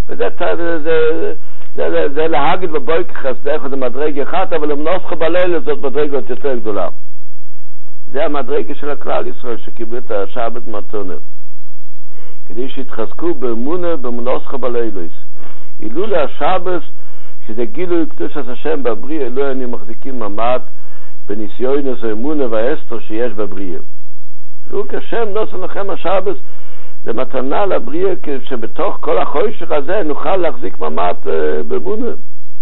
וזה להגיד בבויק חסדך, זה מדרגה אחת, אבל אם נוסחו בלילה זאת מדרגה יותר גדולה. זה המדרגה של הכלל ישראל שקיבלו את השבת מתונה. כדי שיתחזקו באמונה במנוסחה בלילויס. אילולא השבת, שזה גילוי קדושת השם בבריאה, לא היינו מחזיקים ממד בניסיונוס האמונה והאסתר שיש בבריאה. רק השם נוסן לכם השבת, זה מתנה לבריאה, שבתוך כל החושך הזה נוכל להחזיק ממד באמונה.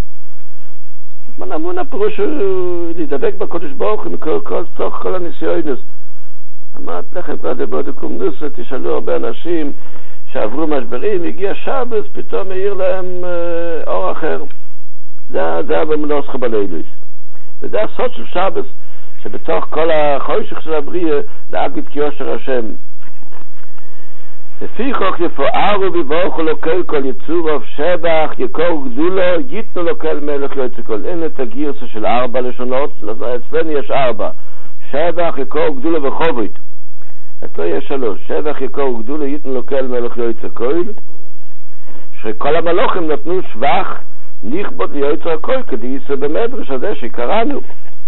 אמונה פירוש להידבק בקודש ברוך הוא תוך כל הניסיונוס. אמרת לכם כבר דבודו קומנוסה, תשאלו הרבה אנשים שעברו משברים, הגיע שבת, פתאום העיר להם אור אחר. זה במנוסחה בלילויס. וזה הסוד של שבת, שבתוך כל החושך של הבריאה, להגיד כיושר השם. לפי חוק יפוארו ויבורכו לו כל יצורוב שבח, יקור גדולו, ייתנו לו כל מלך לא יצא כל. אין את הגירסה של 4 לשונות, אצלנו יש 4. שבח, יקור גדולו וחובית. אצלו יש 3. שבח, יקור גדולו, ייתנו לו כל מלך לא יצא כל. שכל המלוכים נתנו שבח, נכבוד ליוצר הכל, כדי יישא במדרש הזה שקראנו.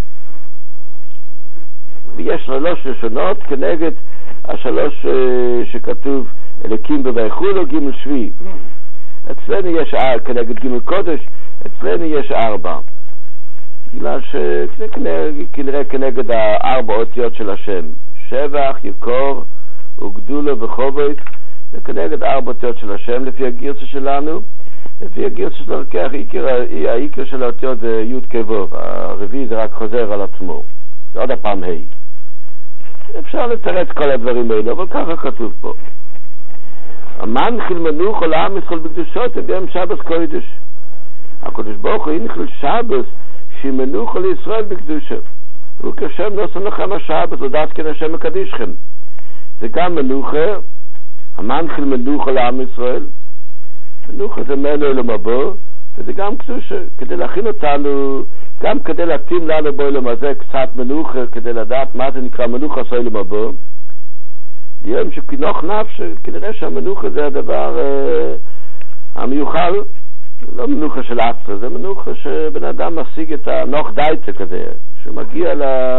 ויש 3 לשונות כנגד 3 שכתוב אלוקים בבייחולו ג' שביעי. אצלנו יש כנגד ג' קודש, אצלנו יש 4. בגלל שכנראה כנגד 4 אותיות של השם. שבח, יקור וגדולו וחובית, וכנגד 4 אותיות של השם לפי הגירסה שלנו. לפי הגירסה של הלקח, העיקר של האותיות זה י' כבוב, הרביעי זה רק חוזר על עצמו. זה עוד הפעם ה'. אפשר לתרץ כל הדברים האלה, אבל ככה כתוב פה. המנחיל מנוחו לעם ישראל בקדושות ביום שבת קודש. הקדוש ברוך הוא הנחיל שבת שמנוחו לישראל בקדושה. הוא כשם נוסן לכם השבת, לדעת כן השם מקדישכם. זה גם מנוחה, המנחיל מנוחו לעם ישראל. מנוחה זה מלו אלום הבא, וזה גם קדושה, כדי להכין אותנו, גם כדי להתאים לנו באילום הזה קצת מנוחה, כדי לדעת מה זה נקרא מנוחה סוילום הבא. יום שכנוך נפש, כנראה שהמנוחה זה הדבר המיוחל, לא מנוחה של עצר, זה מנוחה שבן אדם משיג את הנוח דייטה כזה, שמגיע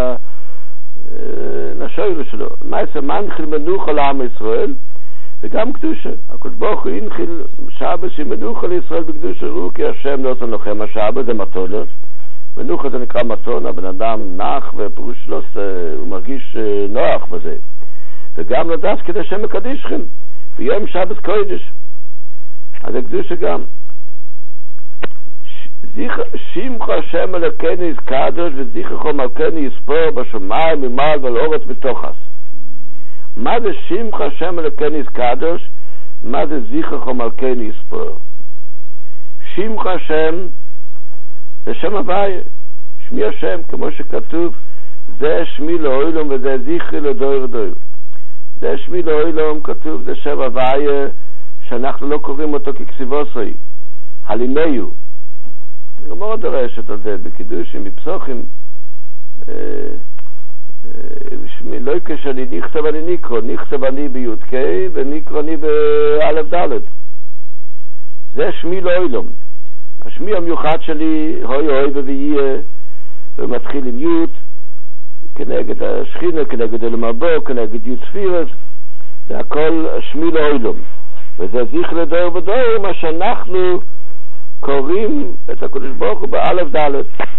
לשוירה שלו. מה זה מנחיל מנוחה לעם ישראל, וגם קדושה. הקדוש ברוך הוא הנחיל שבת שמנוחה לישראל בקדושה, הוא כי השם נוסן לכם השבת, זה מתונות. מנוחה זה נקרא מתון, הבן אדם נח ופירוש שלו, הוא מרגיש נוח בזה. וגם לדעת כדי השם מקדישכם ביום שבת קודש. אז הקדושה גם שמחה השם אלוקינו יזקדוש וזכרו מלכנו יספור בשמיים ממעל ועל אורץ בתוכס. מה זה שמחה השם אלוקינו יזקדוש? מה זה זכרו מלכנו יספור? שמחה השם זה שם הוויה, שמי השם, כמו שכתוב, זה שמי לאוילום וזה זכרי לדור ודור. זה שמי לאוילום, כתוב, זה שם הוויה שאנחנו לא קוראים אותו ככסיבוסוי, הלימיו. אני מאוד דורשת על זה בקידושים, בפסוחים, שמי לא כשאני נכתב אני נקרו, נכתב אני בי"ק ונקרו אני באלף ד'. זה שמי לאוילום. השמי המיוחד שלי, הוי הוי ויהיה, ומתחיל עם י' כנגד השכינה, כנגד אלם הבו, כנגד י' ספירס, זה הכל שמי לאוילום. וזה זכר לדור ודור, מה שאנחנו קוראים את הקדוש ברוך הוא באלף ד'.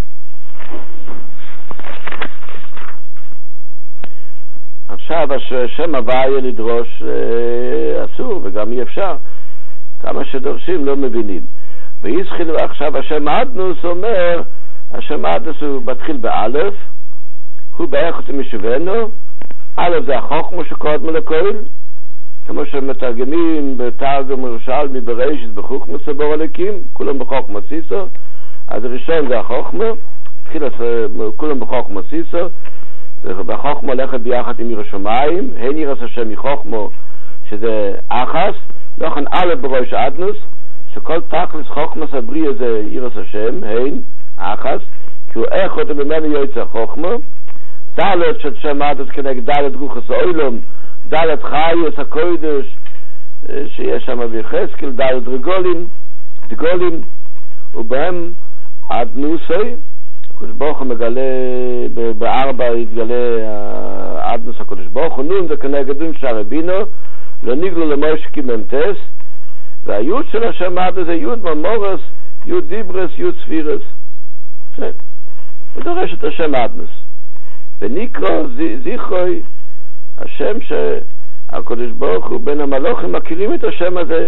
עכשיו השם הוויה לדרוש אסור, וגם אי אפשר. כמה שדורשים לא מבינים. ויזכיל עכשיו השם אדנוס אומר, השם אדנוס הוא מתחיל באלף, הוא באחד משוונו, א' זה החוכמה שקודמה לכל, כמו שמתרגמים בתרגם ירושלמי בראשית בחוכמה סבור אלוקים, כולם בחוכמה סיסו, אז הראשון זה החוכמה, כולם בחוכמה סיסו, והחוכמה הולכת ביחד עם ירא שמיים, הן יראת השם מחוכמה, שזה אחס, לכן א' בראש אדנוס, שכל תכלס חוכמס הבריא זה יראת השם, הן, אחס, כי הוא אחד ממנו יוצא חוכמה, דלת של שם אדנוס כנגד דלת רוחס האוילום, דלת חייס הקודש, שיש שם ביחזקאל, דלת דגולים, ובהם אדנוסי, הקדוש ברוך הוא מגלה, בארבע יתגלה אדנוס הקדוש ברוך הוא, נון זה כנגד דון שרבינו, לא ניגלו למוישה כממתס, והיוד של השם אדנוס זה יוד ממורס, יוד דיברס, יוד ספירס. הוא דורש את השם אדנוס. ונקרא זיכרוי, השם שהקדוש ברוך הוא בין המלוכים מכירים את השם הזה.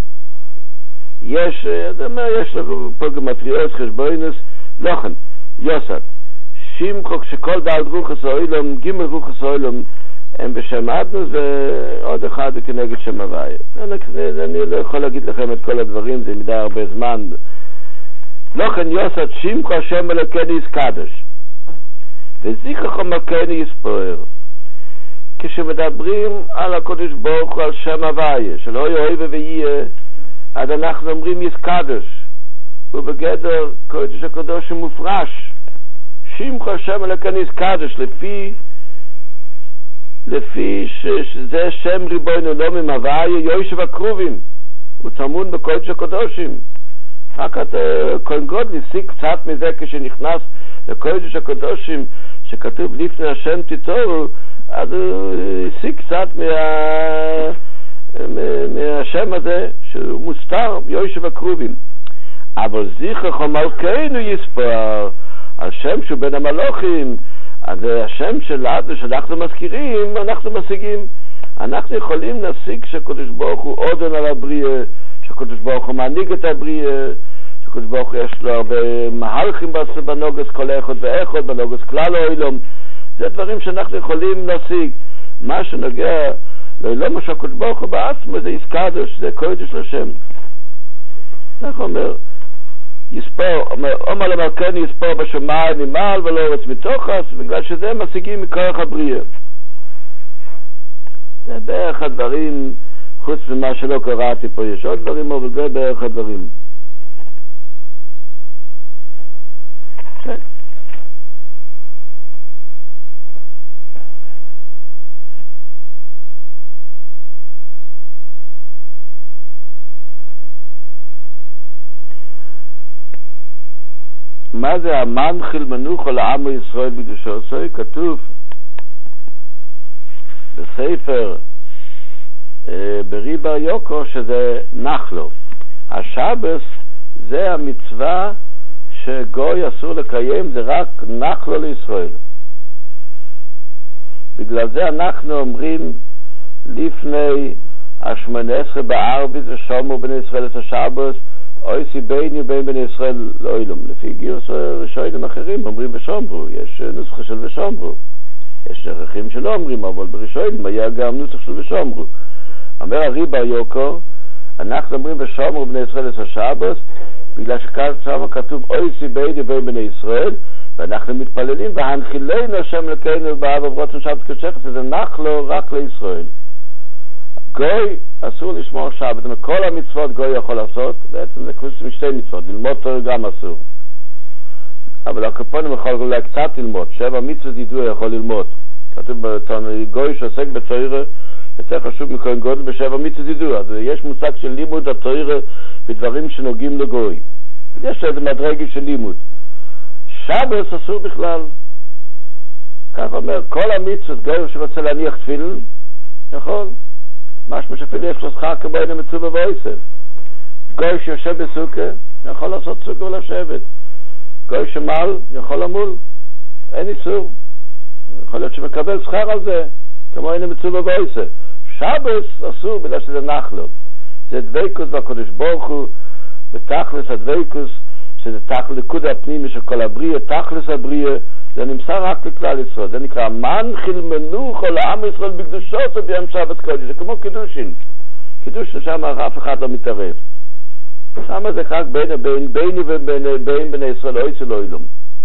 יש לנו פה גמטריאס חשבוינס, לכן, יוסד, שמחוק שכל דלת רוחס האוילום, גימל רוחס האוילום, הם בשם אדנוס ועוד אחד כנגד שם הוויה. אני לא יכול להגיד לכם את כל הדברים, זה מדי הרבה זמן. לכן יוסד, שמחו השם אלוקינו יסקדש, וזיכרוך מלכנו יספואר. כשמדברים על הקדוש ברוך הוא, על שם הוויה, שלא יאהב ויהיה, אז אנחנו אומרים יסקדש, ובגדר קודש הקדוש מופרש. שמחו השם אלוקינו יסקדש, לפי שזה שם ריבונו לא ממהוויה, יושב הקרובים, הוא טמון בקודש הקדושים. רק כהן גודל השיג קצת מזה כשנכנס לקודש הקדושים, שכתוב לפני השם תתורו, אז הוא השיג קצת מהשם הזה שהוא מוסתר, יושב הקרובים. אבל זיכרוך מלכנו יספואר, השם שהוא בין המלוכים, אז השם שלנו שאנחנו מזכירים, אנחנו משיגים. אנחנו יכולים להשיג שהקדוש ברוך הוא עודן על הבריאה, שהקדוש ברוך הוא מנהיג את הבריאה, שהקדוש ברוך הוא יש לו הרבה מהלכים בנוגס כל אחד ואחד, בנוגס כלל האילום. זה דברים שאנחנו יכולים להשיג. מה שנוגע לאילום שהקדוש ברוך הוא בעצמו זה יסקדש, זה קודש לשם. אנחנו אומר יספור, אומר למלכנו יספור בשמיים ממעל ולא ארץ מתוכס, בגלל שזה משיגים מכוח הבריאה. זה בערך הדברים, חוץ ממה שלא קראתי פה, יש עוד דברים, אבל זה בערך הדברים. מה זה המנחיל מנוחו לעם ישראל בקדושו? כתוב בספר ברי בר יוקו שזה נחלו. השבס זה המצווה שגוי אסור לקיים, זה רק נחלו לישראל. בגלל זה אנחנו אומרים לפני ה-18 בערבית ושומרו בני ישראל את השבס, אוי סיבני בין בני ישראל לאוילום. לפי גירוס ראשונים אחרים אומרים ושומרו, יש נוסחה של ושומרו. יש ערכים שלא אומרים, אבל בראשונים היה גם נוסח של ושומרו. אומר הרי בר יוקו, אנחנו אומרים ושומרו בני ישראל את השבס, בגלל שכאן שם כתוב אוי סיבני בין בני ישראל, ואנחנו מתפללים והנחילנו השם אלוקינו באב אבות ושבת כשחס, זה נחלו רק לישראל. גוי אסור לשמור שבת, זאת אומרת כל המצוות גוי יכול לעשות, בעצם זה קורס משתי מצוות, ללמוד תורה גם אסור, אבל הקופונים יכול אולי קצת ללמוד, 7 מצוות ידוע יכול ללמוד. כתוב גוי שעוסק בתורה יותר חשוב מכהן גודל ב7 מצוות ידוע, אז יש מושג של לימוד התורה בדברים שנוגעים לגוי, יש איזה מדרגה של לימוד. שבת אסור בכלל, כך אומר כל המצוות גוי שרוצה להניח תפילין יכול, משהו שאפילו יש לו שכר כמו אין המצווה ועושה. גוי שיושב בסוכה יכול לעשות סוכה ולשבת, גוי שמל יכול למול, אין איסור, יכול להיות שמקבל שכר על זה כמו אין המצווה ועושה. שבת אסור בגלל שזה נחלו, זה דבקות בקדוש ברוך הוא, בתכלס הדבקות שזה תכלס ליכוד הפנימי של כל הבריאה, תכלס הבריאה, זה נמסר רק לכלל ישראל. זה נקרא מנחיל מנוחה לעם ישראל בקדושות ביום שבת קודש. זה כמו קידושין. קידושין שם אף אחד לא מתערב. שם זה רק ביני ובין בני ישראל אוי אצל אוילום.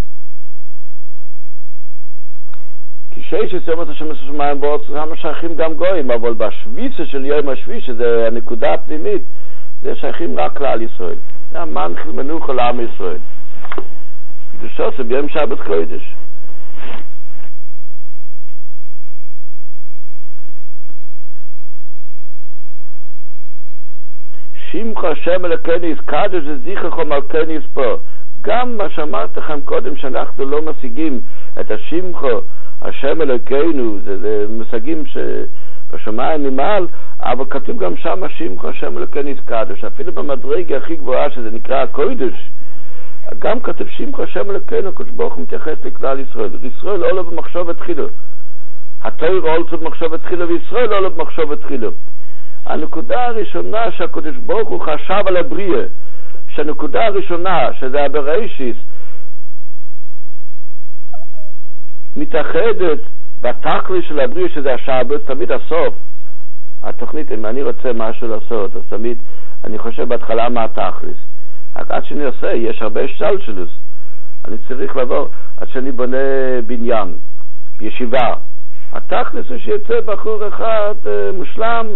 כי שיש יום את השם השמיים ועוד שם שייכים גם גויים, אבל בשביצה של יום השביצה, זה הנקודה הפנימית, זה שייכים רק כלל ישראל. זה המנחיל מנוחה לעם ישראל. קדושות זה ביום שבת קודש. שמחה השם אלוקינו יזכדש וזכרכם מלכנו יספור. גם מה שאמרתי לכם קודם, שאנחנו לא משיגים את השמחה השם אלוקינו, זה מושגים שבשמיים ממעל, אבל כתוב גם שם השמחה השם אלוקינו יזכדש. אפילו במדרגה הכי גבוהה שזה נקרא הקודש, גם כתוב שמחה השם אלוקינו, הקדוש ברוך הוא מתייחס לכלל ישראל. ישראל עולה במחשבת תחילה. התורה עולה במחשבת תחילה, וישראל עולה במחשבת תחילה. הנקודה הראשונה שהקדוש ברוך הוא חשב על הבריאה, שהנקודה הראשונה שזה הבראשיס מתאחדת בתכלית של הבריאה שזה השבת, תמיד הסוף. התוכנית, אם אני רוצה משהו לעשות, אז תמיד אני חושב בהתחלה מה התכלית. עד שאני עושה, יש הרבה שלשלוס. אני צריך לבוא עד שאני בונה בניין, ישיבה. התכלס הוא שיצא בחור אחד מושלם,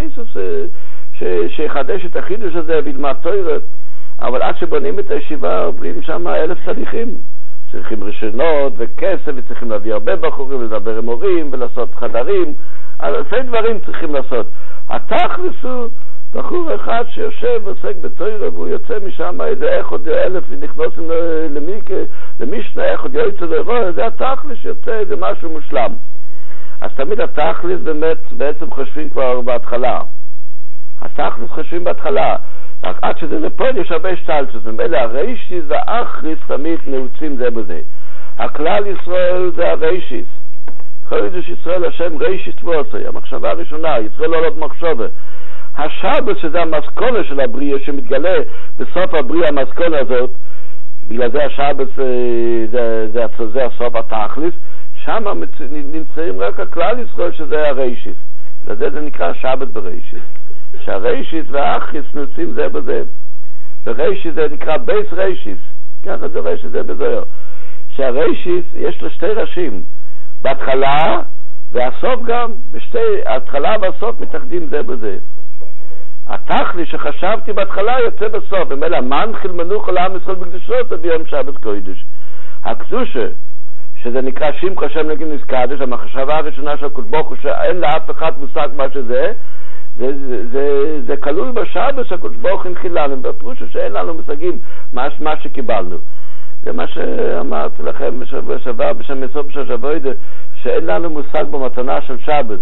שיחדש את החידוש הזה וילמד תורה. אבל עד שבונים את הישיבה עוברים שם 1000 תהליכים. צריכים רישיונות וכסף, וצריכים להביא הרבה בחורים, לדבר עם הורים ולעשות חדרים. אלפי דברים צריכים לעשות. התכלס הוא בחור אחד שיושב ועוסק בתורה, והוא יוצא משם איזה 1,000 ונכנסים למשנה, אחד יוצא לרוע, זה התכלס שיוצא, זה משהו מושלם. אז תמיד התכלס באמת בעצם חושבים כבר בהתחלה. התכלס חושבים בהתחלה. רק עד שזה לפועל יש הרבה שטלצות. אלה הריישיס והאחריס תמיד נעוצים זה בזה. הכלל ישראל זה הריישיס. חודש ישראל השם ריישיס ועושי. המחשבה הראשונה, ישראל לא במחשבה. השבת שזה המסכונה של הבריאה שמתגלה בסוף הבריאה המסכונה הזאת. בגלל זה השבת זה הסוף התכלס. שם נמצאים רק הכלל ישראל שזה הריישיס. לזה זה נקרא שבת בריישיס. שהריישיס והאחיס נוצאים זה בזה. בריישיס זה נקרא בייס ריישיס. ככה זה ריישיס זה בזוהר. שהריישיס יש לו 2 ראשים. בהתחלה והסוף גם. ההתחלה והסוף מתאחדים זה בזה. התכלי שחשבתי בהתחלה יוצא בסוף. ומאלה מנחיל מנוחה לעם ישראל בקדושות ביום שבת קודש. הקדושה שזה נקרא שמחה השם אלוקינו יזכדש, המחשבה הראשונה של הקדוש ברוך הוא שאין לאף אחד מושג מה שזה, זה כלול בשבת שהקדוש ברוך הוא הנחיל לנו, בפירוש שאין לנו מושגים מה שקיבלנו. זה מה שאמרתי לכם בשבוע שעבר בשם יסוד בשבוע שאין לנו מושג במתנה של שבת.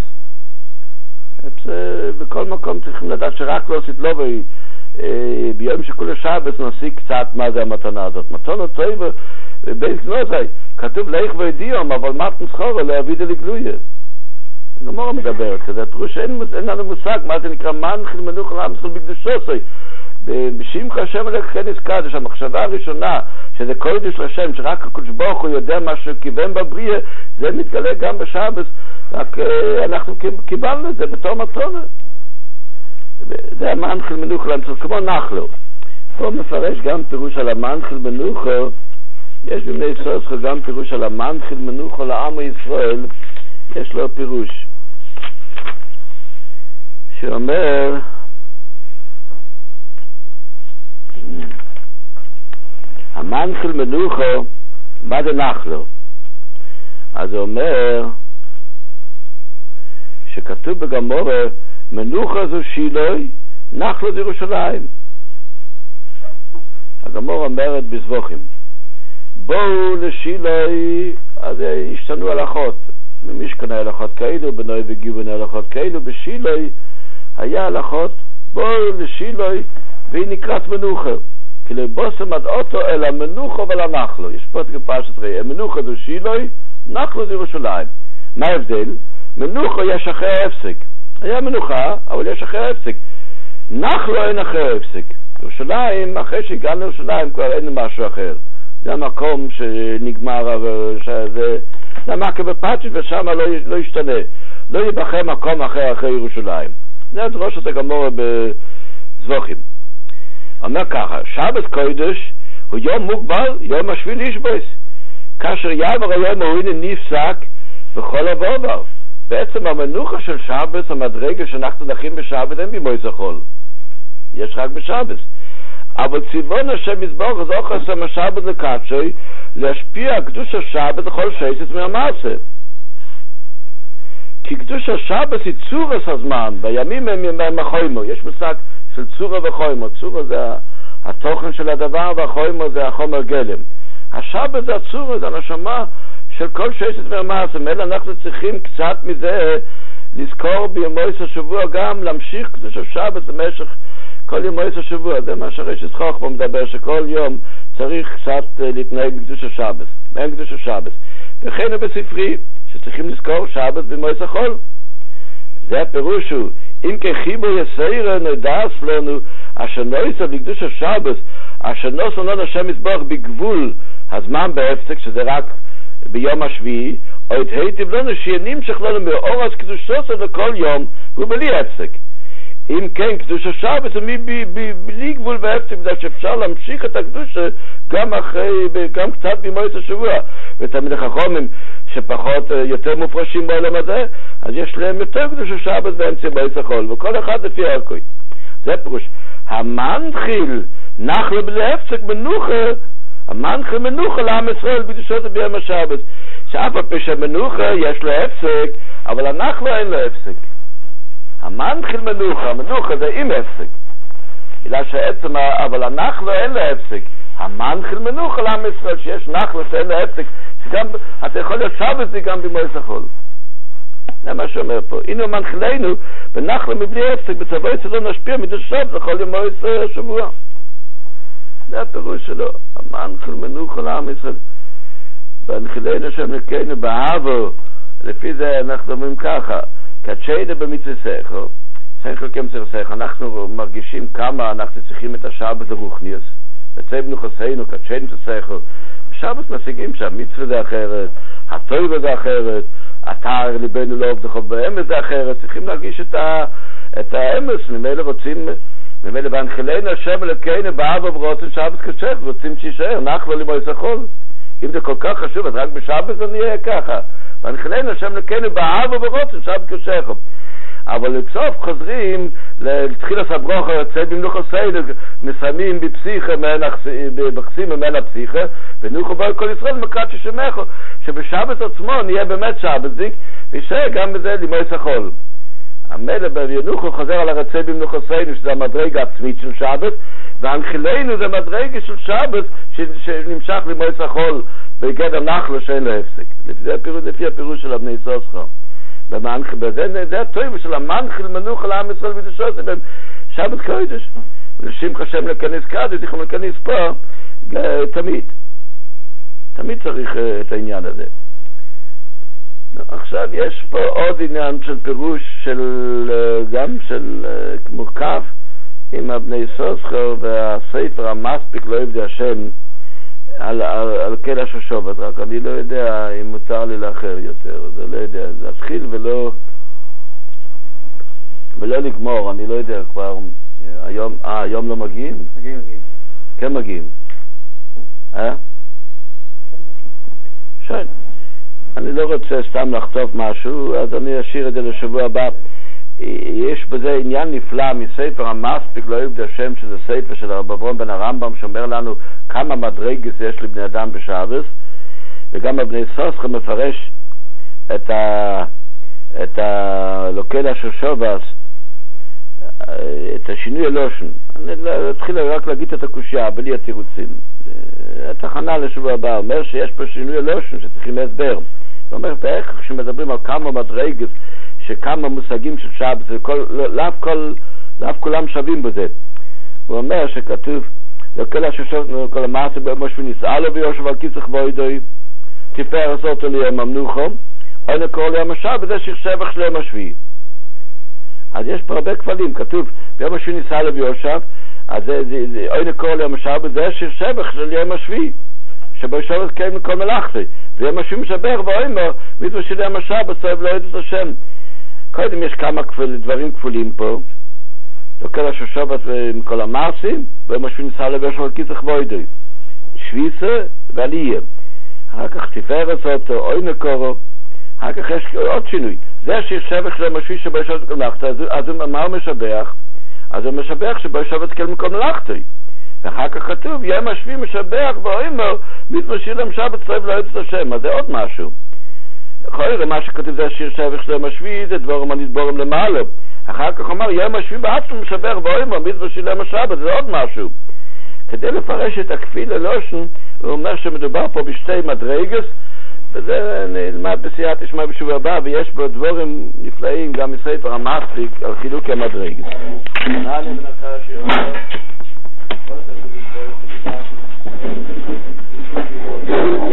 בכל מקום צריכים לדעת שרק לא עשית לא ביום שכול השבת נשיג קצת מה זה המתנה הזאת. מתנה טובה בית גנוזי, כתוב לך וידיום, אבל מתן סחורה להביא דלגלויה. גמורה מדברת כזה, פירוש שאין לנו מושג מה זה נקרא מנחיל מנוחה לעם ישראל בקדושוסי. בשמחה השם אלוקינו יזכדש, המחשבה הראשונה שזה קודש לשם, שרק הקדוש ברוך הוא יודע מה שכיוון בבריאה, זה מתגלה גם בשבת, רק אנחנו קיבלנו את זה בתור מתנה. זה המנחיל מנוחה לעם ישראל, כמו נחלו. פה מפרש גם פירוש על המנחיל מנוחה, יש בבני ישראל גם פירוש על המנחיל מנוחה לעם ישראל, יש לו פירוש שאומר המנחיל מנוחה, מה זה נחלו? אז הוא אומר שכתוב בגמורה מנוחה זו שילוי, נחלו זה ירושלים. הגמורה אומרת בזבוכים בואו לשילוי, אז השתנו הלכות, במשכן הלכות כאלו, בנוי וגיעו בני הלכות כאלו, בשילוי היה הלכות, בואו לשילוי והיא נקראת מנוחה, כי לבוסם עד אוטו אל המנוחה ולנחלו. יש פה את פרשת ראי, המנוחה זו שילוי, נחלו זה ירושלים. מה ההבדל? מנוחה יש אחרי ההפסק, היה מנוחה אבל יש אחרי ההפסק, נחלו אין אחרי ההפסק. ירושלים, אחרי שהגענו לירושלים כבר אין משהו אחר. זה המקום שנגמר, זה המקום בפאצ'ית ושם לא ישתנה. לא ייבחר מקום אחרי ירושלים. זה הדרוש את הגמור בזבוכים. אומר ככה, שבת קודש הוא יום מוגבל, יום השביעי לישבויס. כאשר יעבור היום הוא נפסק בכל הבובר. בעצם המנוחה של שבת, המדרגה שאנחנו נחים בשבת, אין במועד החול. יש רק בשבת. אבל ציוון השם יזבח זוכר עשה משבת לקדשוי, להשפיע קדוש השבת לכל שייסת מהמעשה. כי קדוש השבת היא צורס הזמן, בימים הם החוימו. יש מושג של צורה וחוימו. צורה זה התוכן של הדבר, והחוימו זה החומר גלם. השבת זה הצורה, זה הנשמה של כל שייסת מהמעשה. אלא אנחנו צריכים קצת מזה לזכור בימות השבוע גם להמשיך קדוש השבת במשך כל יום מועד השבוע. זה מה שרשת חוכמה מדבר, שכל יום צריך קצת להתנהג בקדוש השבת. מה קדוש השבת? וכן בספרי, שצריכים לזכור שבת במועד החול. זה הפירוש הוא, אם כחיבו יסיירה נדעס לנו, אשר נועסה בקדוש השבת, אשר נוסו לנו השם יזבח בגבול הזמן בהפסק, שזה רק ביום השביעי, או את היטיב לנו שינימשך לנו מאורס קדושו לכל יום, והוא בלי הפסק. אם כן, קדוש השבת זה בלי גבול והפסק, בגלל שאפשר להמשיך את הקדושה גם קצת במועד השבוע. ותמיד החכמים שפחות יותר מופרשים בעולם הזה, אז יש להם יותר קדוש השבת באמצע מועד החול, וכל אחד לפי ערכוי. זה פירוש. המנחיל נחלה בלי הפסק מנוחה, המנחיל מנוחה לעם ישראל בקדושו זה ביום השבת. שאף על פי שמנוחה יש לו הפסק, אבל הנחלה אין לו הפסק. המנחיל מנוחה, המנוחה זה עם הפסק. בגלל שעצם, אבל הנחלה אין לה הפסק. המנחיל מנוחה לעם ישראל, שיש נחלה שאין לה הפסק, שגם, אתה יכול להיות שבת זה גם במועד החול. זה מה שאומר פה. הנה מנחילנו, בנחלה מבלי הפסק, בצבא יצא נשפיע מדשת לכל יום מועד השבוע. זה הפירוש שלו. המנחיל מנוחה לעם ישראל. בנחילנו שם נקיינו באהבו. לפי זה אנחנו אומרים ככה. קדשיינו במצווה שכל, שכל כמצווה שכל, אנחנו מרגישים כמה אנחנו צריכים את השבת לרוחניוס, וצייבנו חסיינו, קדשיינו את השכל, בשבת משיגים שהמצווה זה אחרת, הטובה זה אחרת, התאר ליבנו לא עובד חוב באמס זה אחרת, צריכים להרגיש את האמס, ממילא רוצים, ממילא בהנחילנו השם אלוקינו באהבה ורוצים שבת קדשך, רוצים שישאר, נחלה למועד החול. אם זה כל כך חשוב, אז רק בשבת זה נהיה ככה. והנחילנו השם אלוקינו באהבה ורוצים שבת קדשך. אבל לסוף חוזרים לתחילת הברכה, יוצא במנוחסינו, מסיימים בפסיכה, בחסים ממנה פסיכה, ונוחו בו כל ישראל מקראת ששמחו, שבשבת עצמו נהיה באמת שבת זיק, וישאר גם בזה למועד החול. המלך בינוחו חוזר על הרצה במנוחסינו, שזה המדרגה עצמית של שבת, והנחילנו זה מדרגה של שבת שנמשך למועד החול, בגדר נחלה שאין לו הפסק. לפי הפירוש של אבני סוסחה. זה הטוב של המנחיל מנוחה לעם ישראל בקדושו, זה שבת קודש. ולשמחה שם לכנס קדוש, יכולים לכנס פה תמיד. תמיד צריך את העניין הזה. עכשיו יש פה עוד עניין של פירוש גם של מורכב עם אבני סוסחה והספר המספיק לא עבדי השם על כל השושבת, רק אני לא יודע אם מותר לי לאחר יותר, זה לא יודע, זה התחיל ולא לגמור, אני לא יודע כבר, היום לא מגיעים? מגיעים. כן מגיעים. אני לא רוצה סתם לחטוף משהו, אז אני אשאיר את זה לשבוע הבא. יש בזה עניין נפלא מספר המספיק לא עבדי השם, שזה ספר של הרב אברהם בן הרמב"ם שאומר לנו כמה מדרגות יש לבני אדם בשבת, וגם אבני סוסחה מפרש את הלוקל השושבס, את השינוי הלושן. אני לא אתחיל רק להגיד את הקושיה בלי התירוצים. התחנה לשבוע הבא אומר שיש פה שינוי הלושן שצריכים הסבר. הוא אומר איך כשמדברים על כמה מדרגות, שכמה מושגים של שבת, לאו כולם שווים בזה. הוא אומר שכתוב לכל השושבת, כל המעשה במושבי נישאה לו ויושב על קיצח ואידוי, תפאר אותו ליום המנוחו, או נקרא ליום השבת, זה שיר שבח של יום השביעי. אז יש פה הרבה כבלים, כתוב, ביום השביעי ניסה לב יושב, אז זה אוי נקור ליום השבת, זה שיר שבח של יום השביעי, שבו יושבת קיים מכל מלאכתי, ויום השביעי משבח ואומר, מצווה של יום השבת, סביב לא יודעת השם. קודם יש כמה דברים כפולים פה, לוקל השושבת מכל המעשים, ויום השביעי ניסה לב יושב על קיצח ואוידוי, שוויסה ועלייה. אחר כך תפארת זאת, אוי נקורו, אחר כך יש עוד שינוי. זה שיר שבח של יום השביעי שבו יושבת מכל מלאכתי, אז מה הוא משבח? אז הוא משבח שבו יושבת קיים מכל מלאכתי. ואחר כך כתוב, יום השביעי משבח ואומר, מצווה של יום השבת סביב לא יודעת השם. אז זה עוד משהו. יכול להיות, מה שכתוב זה השיר שבח של יום השביעי, זה דבורם הנדבורם למעלה. אחר כך אומר, יום השביעי בעצמו משבח ואומר, מצווה של יום השבת, זה עוד משהו. כדי לפרש את הכפיל ללושן, הוא אומר שמדובר פה בשתי מדרגס, וזה נלמד בסייעת תשמע בשבוע הבא, ויש בו דבורים נפלאים, גם מספר המספיק, על חילוקי מדרגס. נעלה בנתך השיר.